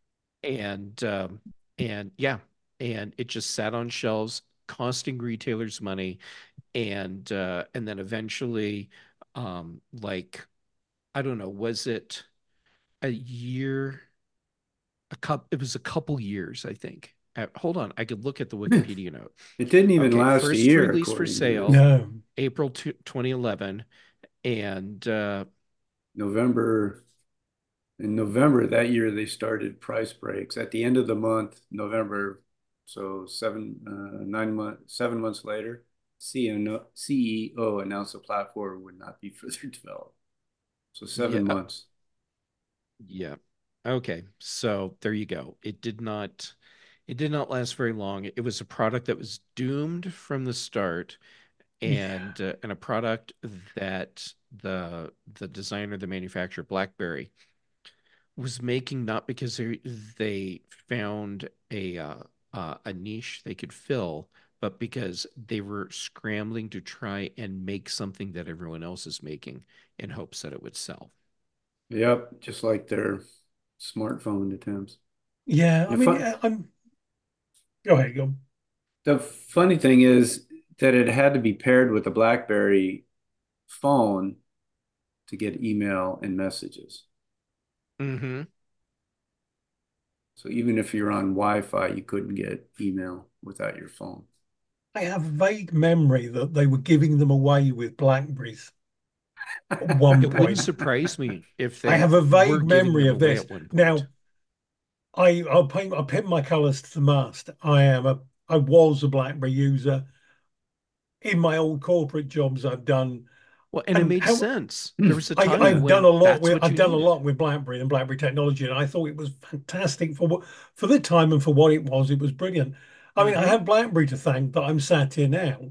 And um, and yeah, and it just sat on shelves, costing retailers money, and uh, and then eventually, um, like I don't know, was it a year? A cup. It was a couple years, I think. Uh, hold on, I could look at the Wikipedia note. It didn't even Okay, last a first year, release for according to sale, this. No. April twenty eleven, and uh, November, in November that year, they started price breaks at the end of the month, November. So seven, uh, nine months, seven months later, C E O announced the platform would not be further developed. So yeah, seven uh, months. yeah. Okay, so there you go. It did not, it did not last very long. It was a product that was doomed from the start, Yeah. and uh, and a product that the the designer, the manufacturer, BlackBerry, was making not because they, they found a uh, uh, a niche they could fill, but because they were scrambling to try and make something that everyone else is making in hopes that it would sell. Yep, just like their smartphone attempts. Yeah. I Yeah, mean, fun. uh, I'm. Go ahead. Go. The funny thing is that it had to be paired with a BlackBerry phone to get email and messages. Mm-hmm. So even if you're on Wi-Fi, you couldn't get email without your phone. I have a vague memory that they were giving them away with Blackberries at one It wouldn't point. surprise me if I they have a were vague giving memory them of away this. at one point. Now, I I'll paint I pin my colours to the mast. I am a I was a BlackBerry user in my old corporate jobs I've done. Well, and it And made how sense. There was a I, time I've done a when lot that's with what I've you done a needed. lot with BlackBerry and BlackBerry technology, and I thought it was fantastic for what for the time and for what it was. It was brilliant. I mean, I Hmm. have BlackBerry to thank that I'm sat here now.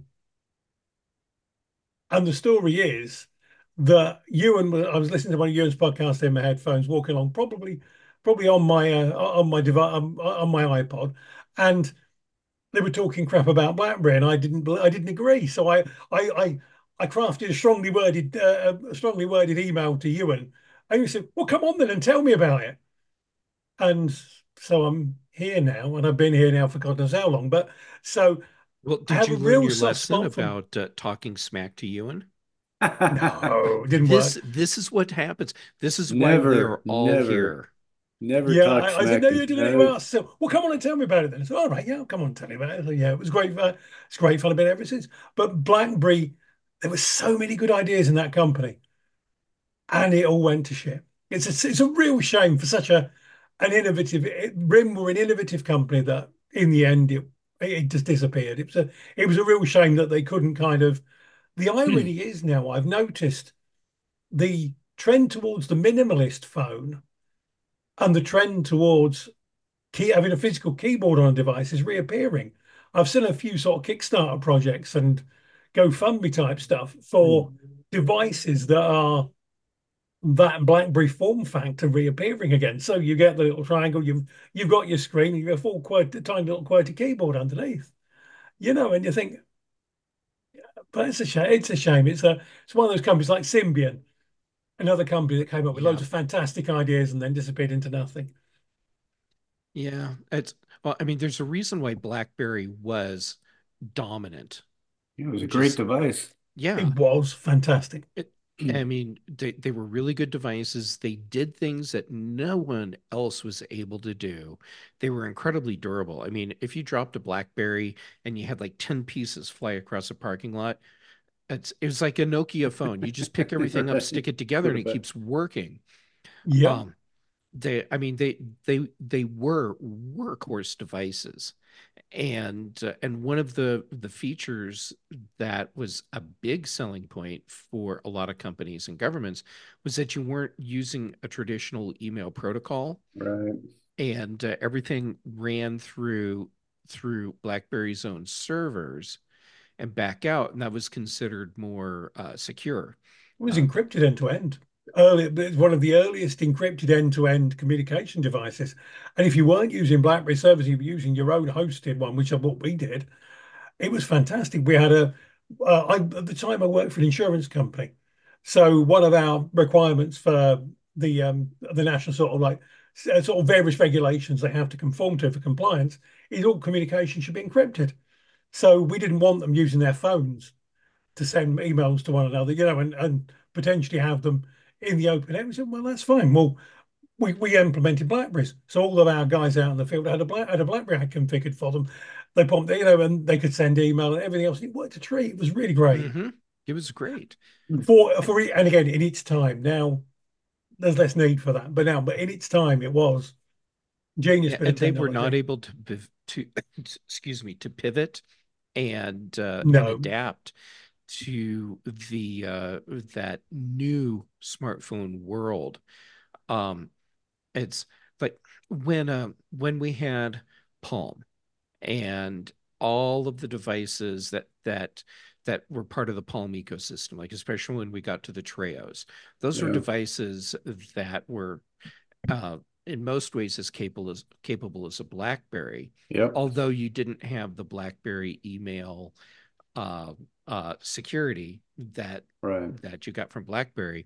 And the story is that Ewan, I was listening to one of Ewan's podcasts in my headphones, walking along, probably probably on my uh, on my device on, on my iPod, and they were talking crap about BlackBerry, and I didn't I didn't agree. So I I I, I crafted a strongly worded uh, a strongly worded email to Ewan, and he said, "Well, come on then and tell me about it." And so I'm here now, and I've been here now for God knows how long. But so Well, I did have a you learn real your soft lesson spot for. about uh, talking smack to Ewan? No, it didn't This work. this is what happens. This is why we are Never, all never, here. never Yeah, talk I, I said, smack no, to you didn't even no. ask. So, well, come on and tell me about it then. I said, all right, yeah, come on, tell me about it. So, yeah, it was great. Fun. It's great fun. I've been ever since. But BlackBerry, there were so many good ideas in that company, and it all went to shit. It's a, it's a real shame for such a an innovative. It, RIM were an innovative company that, in the end, it it just disappeared. It was a it was a real shame that they couldn't kind of. The irony is now I've noticed the trend towards the minimalist phone and the trend towards key having a physical keyboard on a device is reappearing. I've seen a few sort of Kickstarter projects and GoFundMe type stuff for devices that are that BlackBerry form factor reappearing again. So you get the little triangle, you've you've got your screen, you've got a full QWERTY, tiny little QWERTY keyboard underneath. You know, and you think, but it's a shame. It's a shame. It's a it's one of those companies like Symbian, another company that came up with Yeah. loads of fantastic ideas and then disappeared into nothing. Yeah. It's well, I mean, there's a reason why BlackBerry was dominant. It was a great Just device. It yeah. was fantastic. It, I mean, they, they were really good devices. They did things that no one else was able to do. They were incredibly durable. I mean, if you dropped a BlackBerry and you had like ten pieces fly across a parking lot, it's it was like a Nokia phone. You just pick everything up, Right. stick it together, Put and it it back. keeps working. Yep. Um, they, I mean, they they they were workhorse devices. And uh, and one of the the features that was a big selling point for a lot of companies and governments was that you weren't using a traditional email protocol, Right. and uh, everything ran through through BlackBerry's own servers and back out, and that was considered more uh, secure. It was Uh, encrypted end to end. Early, it's one of the earliest encrypted end-to-end communication devices. And if you weren't using BlackBerry servers, you were using your own hosted one, which is what we did. It was fantastic. We had a, uh, I, at the time I worked for an insurance company. So one of our requirements for the um, the national sort of like s- sort of various regulations they have to conform to for compliance is all communication should be encrypted. So we didn't want them using their phones to send emails to one another, you know, and, and potentially have them in the open air. We said, well, that's fine. Well, we, we implemented Blackberries. So all of our guys out in the field had a black had a Blackberry had configured for them. They pumped, you know, and they could send email and everything else. It worked a treat. It was really great. mhm. It was great. For for and again in its time. Now there's less need for that. But now, but in its time it was genius Yeah, bit of and they were not technology. able to to excuse me to pivot and uh, and No. adapt to the uh, that new smartphone world. Um, it's like when uh, when we had Palm and all of the devices that that that were part of the Palm ecosystem, like especially when we got to the Treos, those were Yeah. devices that were uh, in most ways as capable as capable as a BlackBerry, Yep. although you didn't have the BlackBerry email uh, uh, security that Right. that you got from BlackBerry.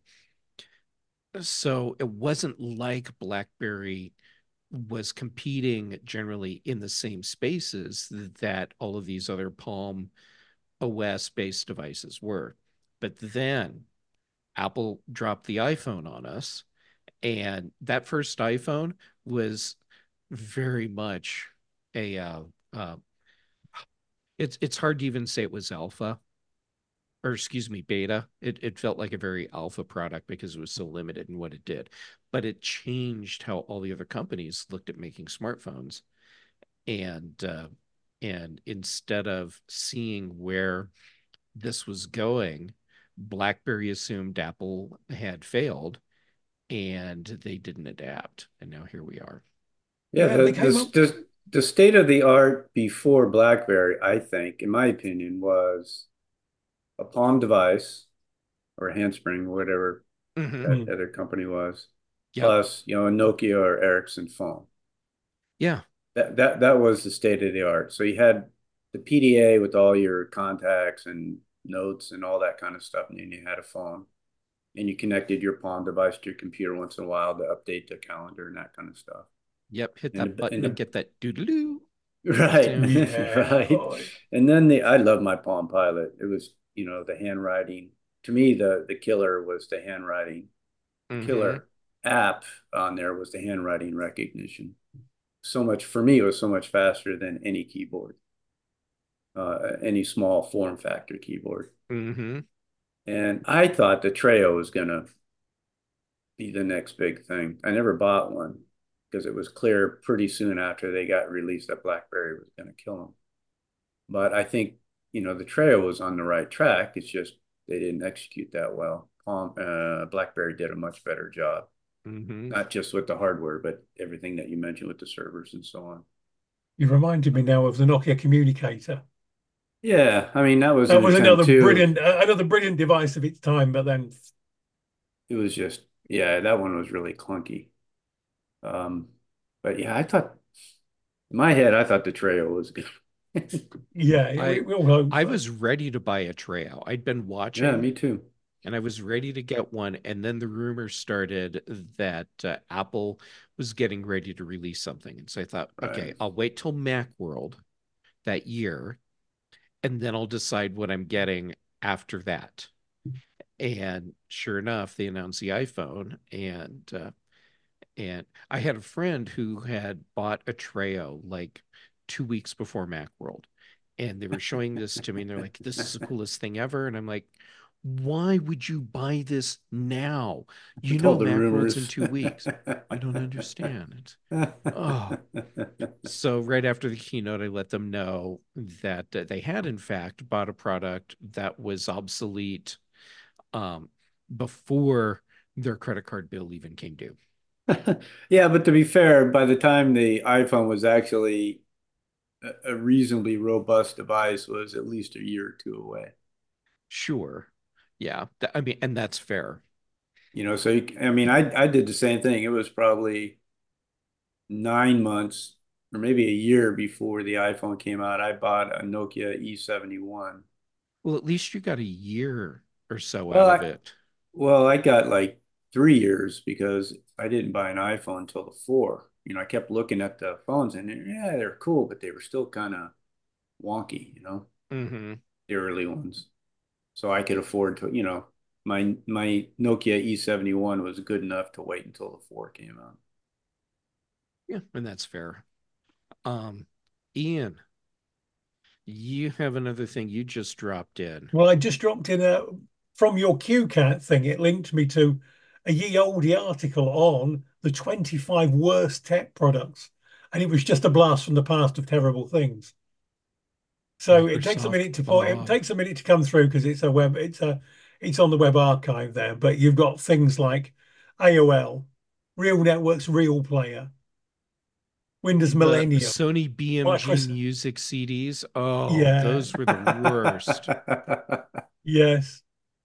So it wasn't like BlackBerry was competing generally in the same spaces that all of these other Palm O S based devices were. But then Apple dropped the iPhone on us, and that first iPhone was very much a uh, uh, it's it's hard to even say it was alpha, or excuse me, beta. It it felt like a very alpha product because it was so limited in what it did. But it changed how all the other companies looked at making smartphones. And uh, and instead of seeing where this was going, BlackBerry assumed Apple had failed and they didn't adapt. And now here we are. Yeah, Yeah, and the they came the up. the, the state of the art before BlackBerry, I think, in my opinion, was a Palm device or Handspring, whatever Hmm. that Hmm. other company was, Yep. plus, you know, a Nokia or Ericsson phone. Yeah. That that that was the state of the art. So you had the P D A with all your contacts and notes and all that kind of stuff, and then you had a phone, and you connected your Palm device to your computer once in a while to update the calendar and that kind of stuff. Yep. Hit And that the, and button and the get that doo-doo-doo right, sound. Yeah. right. Oh, And then the I love my Palm Pilot. It was, you know, the handwriting. To me, the the killer was the handwriting. The Hmm. killer app on there was the handwriting recognition. So much for me, it was so much faster than any keyboard, uh, any small form factor keyboard. Hmm. And I thought the Treo was gonna be the next big thing. I never bought one because it was clear pretty soon after they got released that BlackBerry was gonna kill them. But I think, you know, the Treo was on the right track. It's just they didn't execute that well. Palm, uh, BlackBerry did a much better job, Hmm. not just with the hardware, but everything that you mentioned with the servers and so on. you reminded me now of the Nokia communicator. Yeah, I mean, that was That an was attempt another too. brilliant, uh, another brilliant device of its time. But then, It was just, yeah, that one was really clunky. Um, but yeah, I thought in my head, I thought the Treo was good. yeah, we, I we all hope I so. was ready to buy a Treo. I'd been Yeah, watching me too. and I was ready to get one. And then the rumors started that uh, Apple was getting ready to release something. And so I thought, okay, Right. I'll wait till Macworld that year, and then I'll decide what I'm getting after that. And sure enough, they announced the iPhone, and uh, and I had a friend who had bought a Treo like two weeks before Macworld, and they were showing this to me, and they're like, "This is the coolest thing ever," and I'm like, "Why would you buy this now? You With know all the Macworld's in rumors. two weeks. I don't understand it." Oh, so right after the keynote, I let them know that uh, they had in fact bought a product that was obsolete um, before their credit card bill even came due. Yeah, but to be fair, by the time the iPhone was actually a, a reasonably robust device, was at least a year or two away. Sure. Yeah. Th- I mean, and that's fair. You know, so you, I mean, I I did the same thing. It was probably nine months or maybe a year before the iPhone came out. I bought a Nokia E seventy-one. Well, at least you got a year or so Well, out of I, it. well, I got like three years because I didn't buy an iPhone until the four. You know, I kept looking at the phones and yeah, they're cool, but they were still kind of wonky, you know, Hmm. the early ones. So I could afford to, you know, my my Nokia E seventy-one was good enough to wait until the four came out. Yeah, and that's fair. Um, Ian, you have another thing you just dropped in. Well, I just dropped in a from your Q CAT thing. It linked me to a ye olde article on the twenty-five worst tech products, and it was just a blast from the past of terrible things. So it takes a Microsoft minute to point. It Bob. takes a minute to come through because it's a web. It's a it's on the web archive there. But you've got things like A O L, Real Networks, Real Player, Windows The Millennium, Sony B M G Microsoft. music C Ds. Oh, Yeah, those were the worst. yes.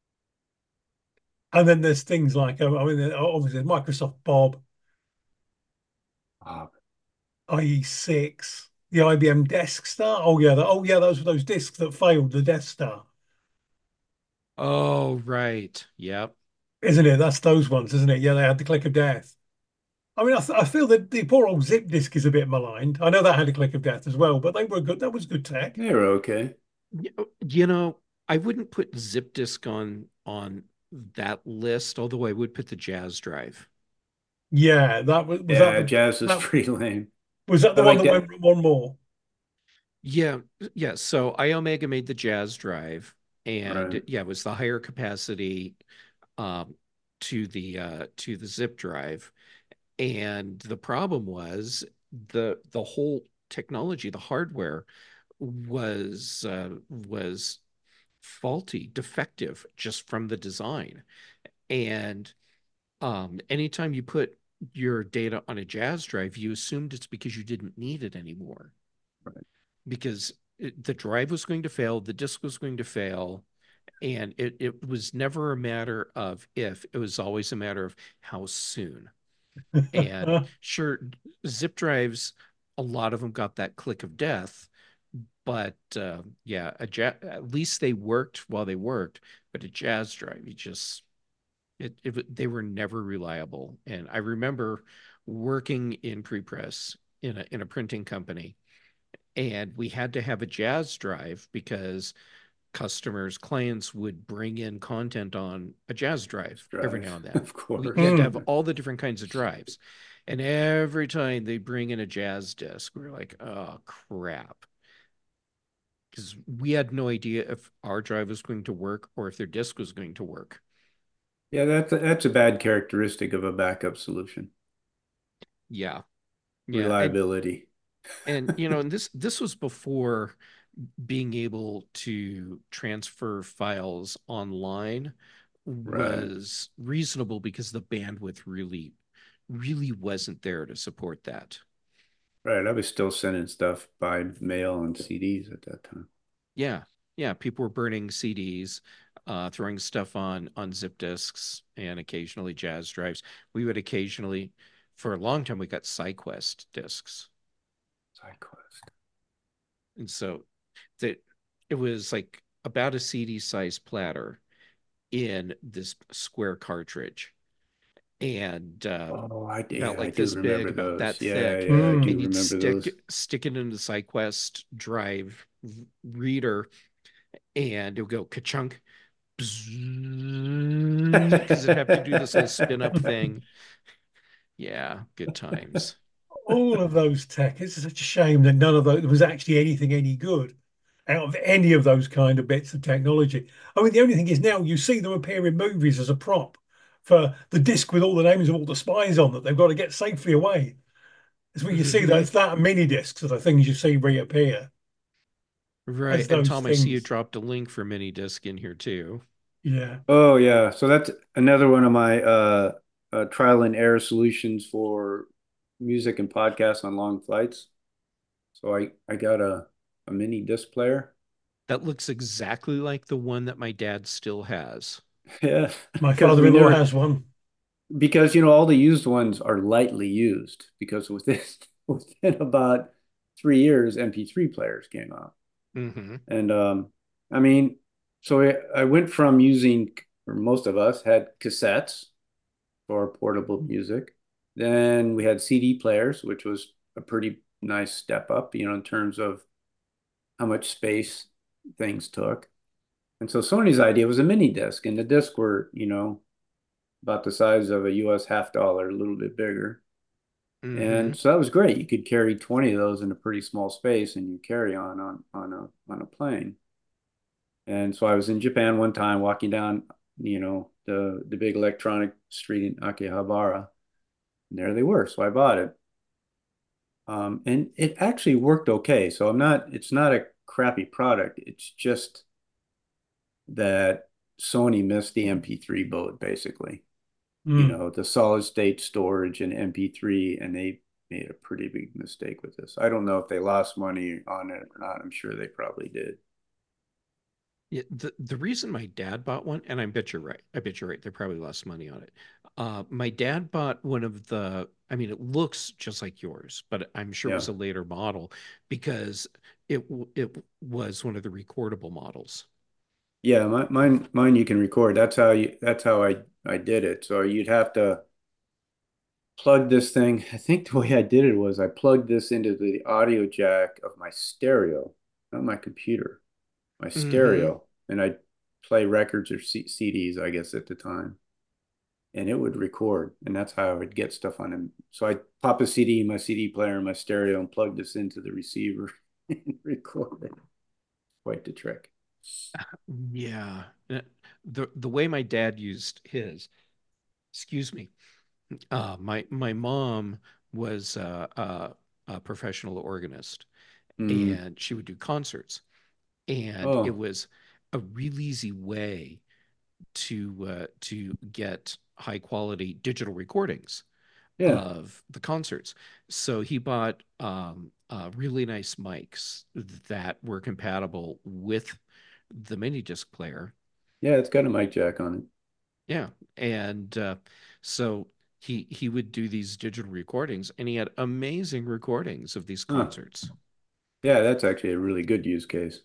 And then there's things like um, I mean, obviously Microsoft Bob, Ah, I E six, the I B M Desk Star. Oh yeah, the, oh yeah, those were those disks that failed the Death Star, Oh, right. Yep. isn't it? That's those ones, isn't it? Yeah, they had the click of death. I mean, I, th I feel that the poor old zip disk is a bit maligned. I know that had a click of death as well, but they were good. That was good tech. they were okay. Y- You know, I wouldn't put zip disk on on that list, although I would put the Jazz drive. Yeah, that was was that Yeah, the Jazz was that pretty lame. was that I the one like that that. went one more? Yeah, yeah. So iOmega made the Jazz drive, and Right. yeah, it was the higher capacity um, to the uh, to the zip drive. And the problem was the the whole technology, the hardware was uh, was faulty, defective just from the design. And um, anytime you put your data on a Jazz drive, you assumed it's because you didn't need it anymore. Right. Because it, the drive was going to fail, the disk was going to fail, and it, it was never a matter of if, it was always a matter of how soon. And sure, zip drives, a lot of them got that click of death, but uh, yeah, a ja- at least they worked while they worked. But a Jazz drive, you just it, it they were never reliable. And I remember working in prepress in a in a printing company, and we had to have a Jazz drive because customers, clients would bring in content on a Jazz drive every now Drive, and then. of We, we had to course. have all the different kinds of drives. And every time they bring in a Jazz disc, we are like, oh, crap. Because we had no idea if our drive was going to work or if their disk was going to work. Yeah, that's a, that's a bad characteristic of a backup solution. Yeah. Yeah. And, Reliability. and you know, and this this was before being able to transfer files online Right. was reasonable because the bandwidth really, really wasn't there to support that. Right. I was still sending stuff by mail and C Ds at that time. Yeah, yeah, people were burning C Ds, uh, throwing stuff on on zip disks and occasionally Jazz drives. We would occasionally, for a long time, we got SideQuest disks, SideQuest. and so that it was like about a C D size platter in this square cartridge, and uh, Oh, I about did. I like do this big, remember about that those. Yeah, thick, yeah, I do and you'd remember those. stick stick it into the SideQuest drive reader, and it would go ka-chunk because it'd have to do this little spin up thing. Yeah, good times. All of those tech. It's such a shame that none of those was actually anything any good out of any of those kind of bits of technology. I mean, the only thing is now you see them appear in movies as a prop for the disc with all the names of all the spies on that they've got to get safely away. It's when you see Hmm. those that mini discs are the things you see reappear Right. as And those Tom, I see you things. dropped a link for mini disc in here too. Yeah. Oh yeah, so that's another one of my uh, uh trial and error solutions for music and podcasts on long flights. So I I got a a mini disc player. That looks exactly like the one that my dad still has. Yeah, My because we father-in-law never has one. because you know all the used ones are lightly used because within within about three years M P three players came out. Hmm. And um I mean, so I, I went from using, or most of us had cassettes for portable music. Then we had C D players, which was a pretty nice step up, you know, in terms of how much space things took. And so Sony's idea was a mini disc, and the discs were, you know, about the size of a U S half dollar, a little bit bigger. Hmm. And so that was great. You could carry twenty of those in a pretty small space and you carry on on on a on a plane. And so I was in Japan one time walking down, you know, the the big electronic street in Akihabara. And there they were. So I bought it. Um, and it actually worked okay. So I'm not, it's not a crappy product. It's just that Sony missed the M P three boat, basically. You Mm. know, the solid state storage and M P three, and they made a pretty big mistake with this. I don't know if they lost money on it or not. I'm sure they probably did. Yeah, the, the reason my dad bought one, and I bet you're right. I bet you're right. They probably lost money on it. Uh, my dad bought one of the, I mean, it looks just like yours, but I'm sure it Yeah. was a later model because it it was one of the recordable models. Yeah, my, mine mine you can record. That's how you that's how I I did it. So you'd have to plug this thing. I think the way I did it was I plugged this into the audio jack of my stereo, not my computer, my Hmm. stereo, and I'd play records or C CDs, I guess at the time, and it would record, and that's how I would get stuff on him. So I'd pop a C D in my C D player in my stereo and plug this into the receiver and record it. Quite the trick. Yeah. Uh, The the way my dad used his, excuse me, uh, my my mom was uh, uh, a professional organist, Mm. and she would do concerts, and it Oh, was a real easy way to uh, to get high quality digital recordings Yeah. of the concerts. So he bought um, uh, really nice mics that were compatible with the mini disc player. Yeah, it's got a mic jack on it. Yeah, and uh, so he he would do these digital recordings, and he had amazing recordings of these Huh. concerts. Yeah, that's actually a really good use case.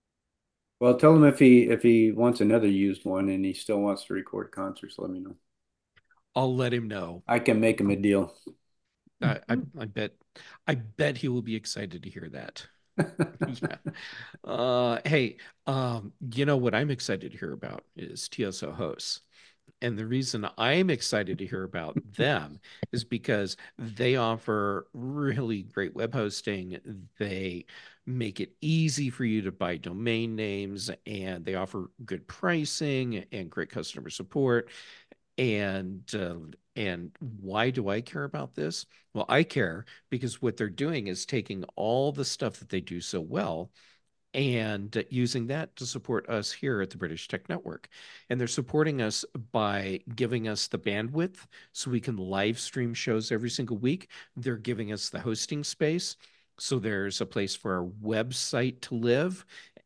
Well, tell him if he if he wants another used one and he still wants to record concerts, let me know. I'll let him know. I can make him a deal. I, I, I bet I bet he will be excited to hear that. Yeah. Uh, hey, um, you know what I'm excited to hear about is T S O hosts. And the reason I'm excited to hear about them is because they offer really great web hosting. They make it easy for you to buy domain names, and they offer good pricing and great customer support. And uh, and why do I care about this? Well, I care because what they're doing is taking all the stuff that they do so well and using that to support us here at the British Tech Network. And they're supporting us by giving us the bandwidth so we can live stream shows every single week. They're giving us the hosting space. So there's a place for our website to live.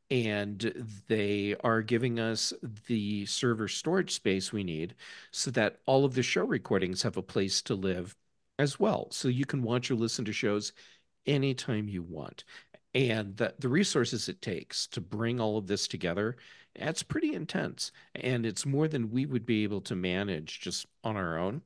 And they are giving us the server storage space we need so that all of the show recordings have a place to live as well. So you can watch or listen to shows anytime you want. And the, the resources it takes to bring all of this together, that's pretty intense. And it's more than we would be able to manage just on our own.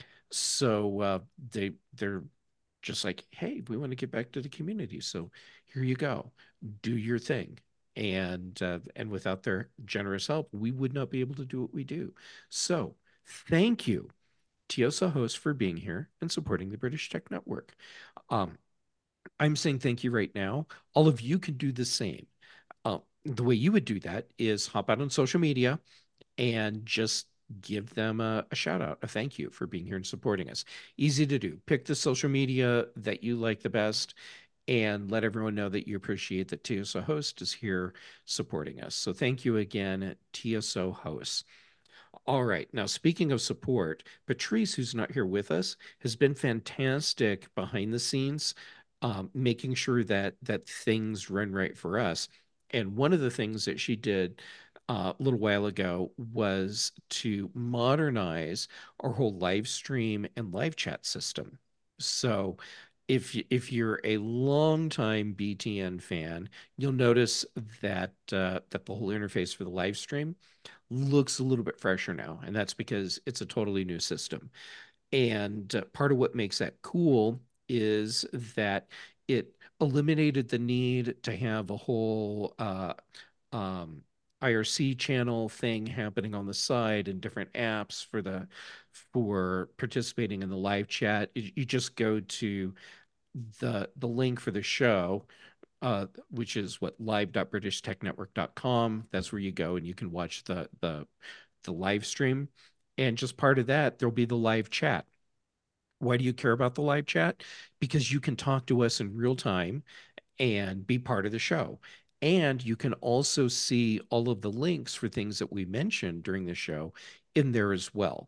So uh, they they're just like, hey, we want to get back to the community. So here you go, do your thing. And uh, and without their generous help, we would not be able to do what we do. So thank you, T S O host, for being here and supporting the British Tech Network. Um, I'm saying thank you right now. All of you can do the same. Uh, the way you would do that is hop out on social media and just give them a, a shout out, a thank you for being here and supporting us. Easy to do. Pick the social media that you like the best and let everyone know that you appreciate that T S O Host is here supporting us. So thank you again, T S O Host. All right. Now, speaking of support, Patrice, who's not here with us, has been fantastic behind the scenes, um, making sure that that things run right for us. And one of the things that she did uh, a little while ago was to modernize our whole live stream and live chat system. So if y- if you're a longtime B T N fan, you'll notice that uh, that the whole interface for the live stream looks a little bit fresher now, and that's because it's a totally new system. And uh, part of what makes that cool is that it eliminated the need to have a whole uh, um, I R C channel thing happening on the side and different apps for the for participating in the live chat. You, you just go to the the link for the show, uh, which is what live dot british tech network dot com. That's where you go and you can watch the the the live stream. And just part of that, there'll be the live chat. Why do you care about the live chat? Because you can talk to us in real time and be part of the show. And you can also see all of the links for things that we mentioned during the show in there as well.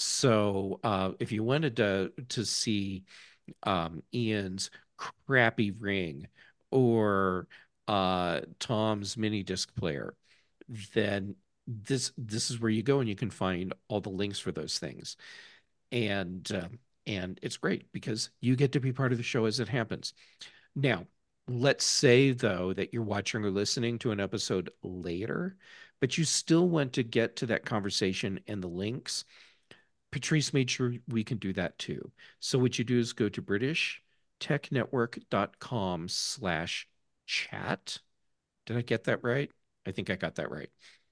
So uh, if you wanted to to see um, Ian's crappy ring or uh, Tom's mini disc player, then this this is where you go and you can find all the links for those things. And uh, and it's great because you get to be part of the show as it happens. Now, let's say though that you're watching or listening to an episode later, but you still want to get to that conversation and the links. Patrice made sure we can do that too. So what you do is go to british tech network dot com slash chat. Did I get that right? I think I got that right.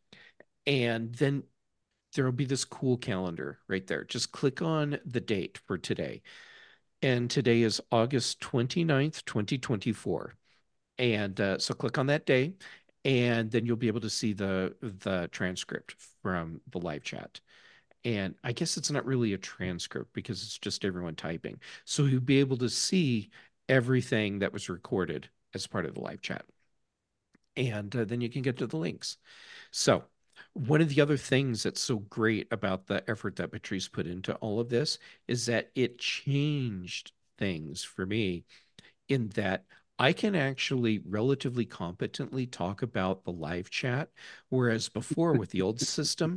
And then there will be this cool calendar right there. Just click on the date for today. And today is August twenty-ninth, twenty twenty-four. And uh, so click on that day, and then you'll be able to see the the transcript from the live chat. And I guess it's not really a transcript because it's just everyone typing. So you'll be able to see everything that was recorded as part of the live chat. and uh, then you can get to the links. So, one of the other things that's so great about the effort that Patrice put into all of this is that it changed things for me in that I can actually relatively competently talk about the live chat, whereas before with the old system,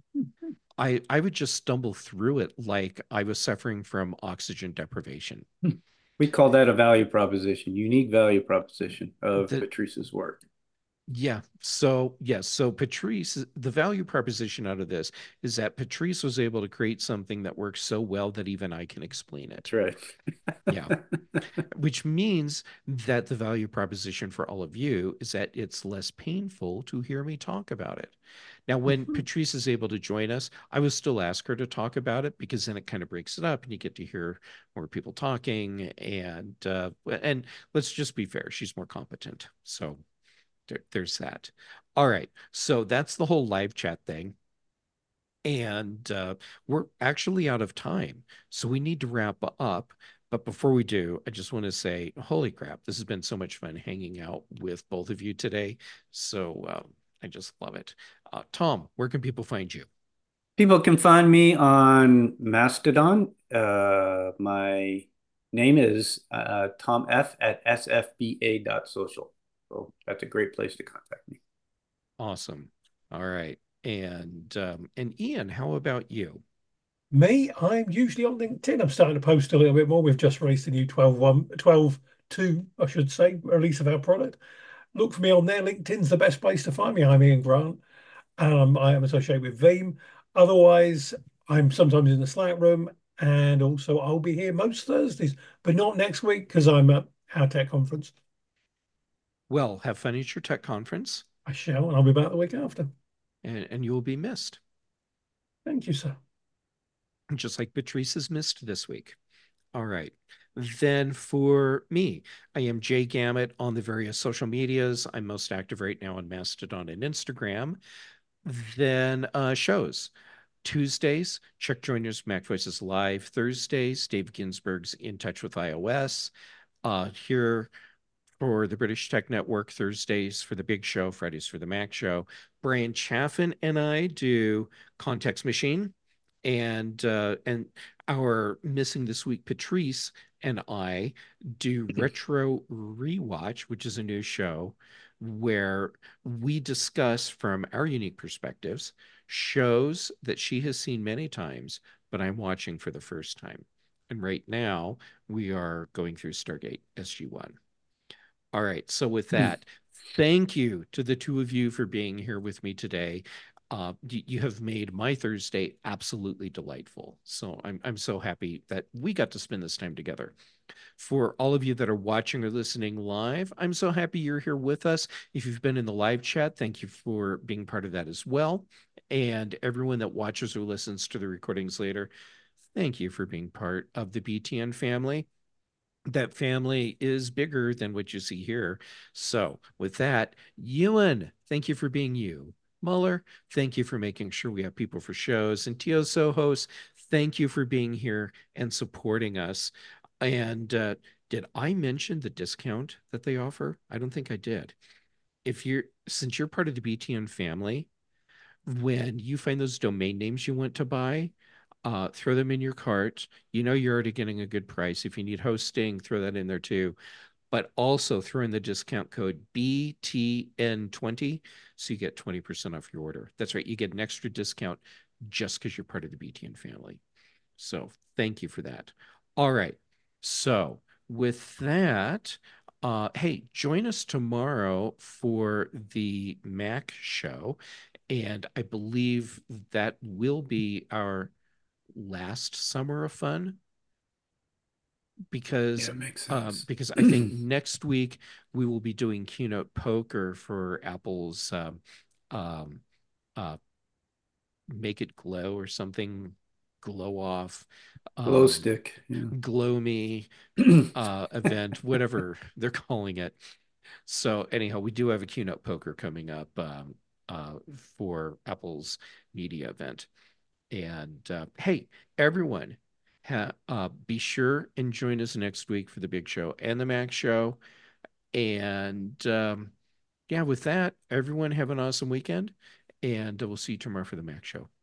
I I would just stumble through it like I was suffering from oxygen deprivation. We call that a value proposition, unique value proposition of The Patrice's work. Yeah. So, yes. So, Patrice, the value proposition out of this is that Patrice was able to create something that works so well that even I can explain it. That's right. Yeah. Which means that the value proposition for all of you is that it's less painful to hear me talk about it. Now, when Patrice is able to join us, I will still ask her to talk about it because then it kind of breaks it up and you get to hear more people talking. And uh, and let's just be fair, she's more competent. So there, there's that. All right. So that's the whole live chat thing. And uh, we're actually out of time. So we need to wrap up. But before we do, I just want to say, holy crap, this has been so much fun hanging out with both of you today. So uh, I just love it. Uh, Tom, where can people find you? People can find me on Mastodon. Uh, my name is uh, Tom F at s f b a dot social. So that's a great place to contact me. Awesome. All right. And um, and Ian, how about you? Me, I'm usually on LinkedIn. I'm starting to post a little bit more. We've just released a new twelve one, twelve two, I should say, release of our product. Look for me on there. LinkedIn's the best place to find me. I'm Ian Grant. Um, I am associated with Veeam. Otherwise, I'm sometimes in the Slack room, and also I'll be here most Thursdays, but not next week because I'm at our tech conference. Well, have fun at your tech conference, I shall, and I'll be back the week after. and, and you will be missed, Thank you, sir. just like Patrice is missed this week. All right. Then for me, I am Jay Gamut on the various social medias. I'm most active right now on Mastodon and Instagram. Then uh, shows. Tuesdays, Chuck Joiner's Mac Voices Live. Thursdays, Dave Ginsburg's In Touch with iOS. Uh, here for the British Tech Network, Thursdays for the Big Show, Fridays for the Mac Show. Brian Chaffin and I do Context Machine, and uh, and our missing this week Patrice and I do Retro Rewatch, which is a new show where we discuss from our unique perspectives shows that she has seen many times, but I'm watching for the first time. And right now we are going through Stargate S G one. All right. So with that, thank you to the two of you for being here with me today. Uh, you, you have made my Thursday absolutely delightful. So I'm I'm so happy that we got to spend this time together. For all of you that are watching or listening live, I'm so happy you're here with us. If you've been in the live chat, thank you for being part of that as well. And everyone that watches or listens to the recordings later, thank you for being part of the B T N family. That family is bigger than what you see here. So, with that, Ewan, thank you for being you. Muller, thank you for making sure we have people for shows. And Tio Sohos, thank you for being here and supporting us. And uh, did I mention the discount that they offer? I don't think I did. If you're, since you're part of the B T N family, when you find those domain names you want to buy, uh, throw them in your cart. You know you're already getting a good price. If you need hosting, throw that in there too. But also throw in the discount code B T N twenty so you get twenty percent off your order. That's right. You get an extra discount just because you're part of the B T N family. So thank you for that. All right. So with that, uh, hey, join us tomorrow for the Mac show. And I believe that will be our last summer of fun because Yeah, makes um, sense. because I think next week we will be doing Keynote Poker for Apple's um, um, uh, Make It Glow or something, Glow Off, Glow um, stick. Yeah. Glow Me uh, event, whatever they're calling it. So anyhow, we do have a Keynote Poker coming up um, uh, for Apple's media event. And uh, hey, everyone, ha uh, be sure and join us next week for the Big Show and the Mac Show. And um, Yeah, with that, everyone have an awesome weekend, and we'll see you tomorrow for the Mac Show.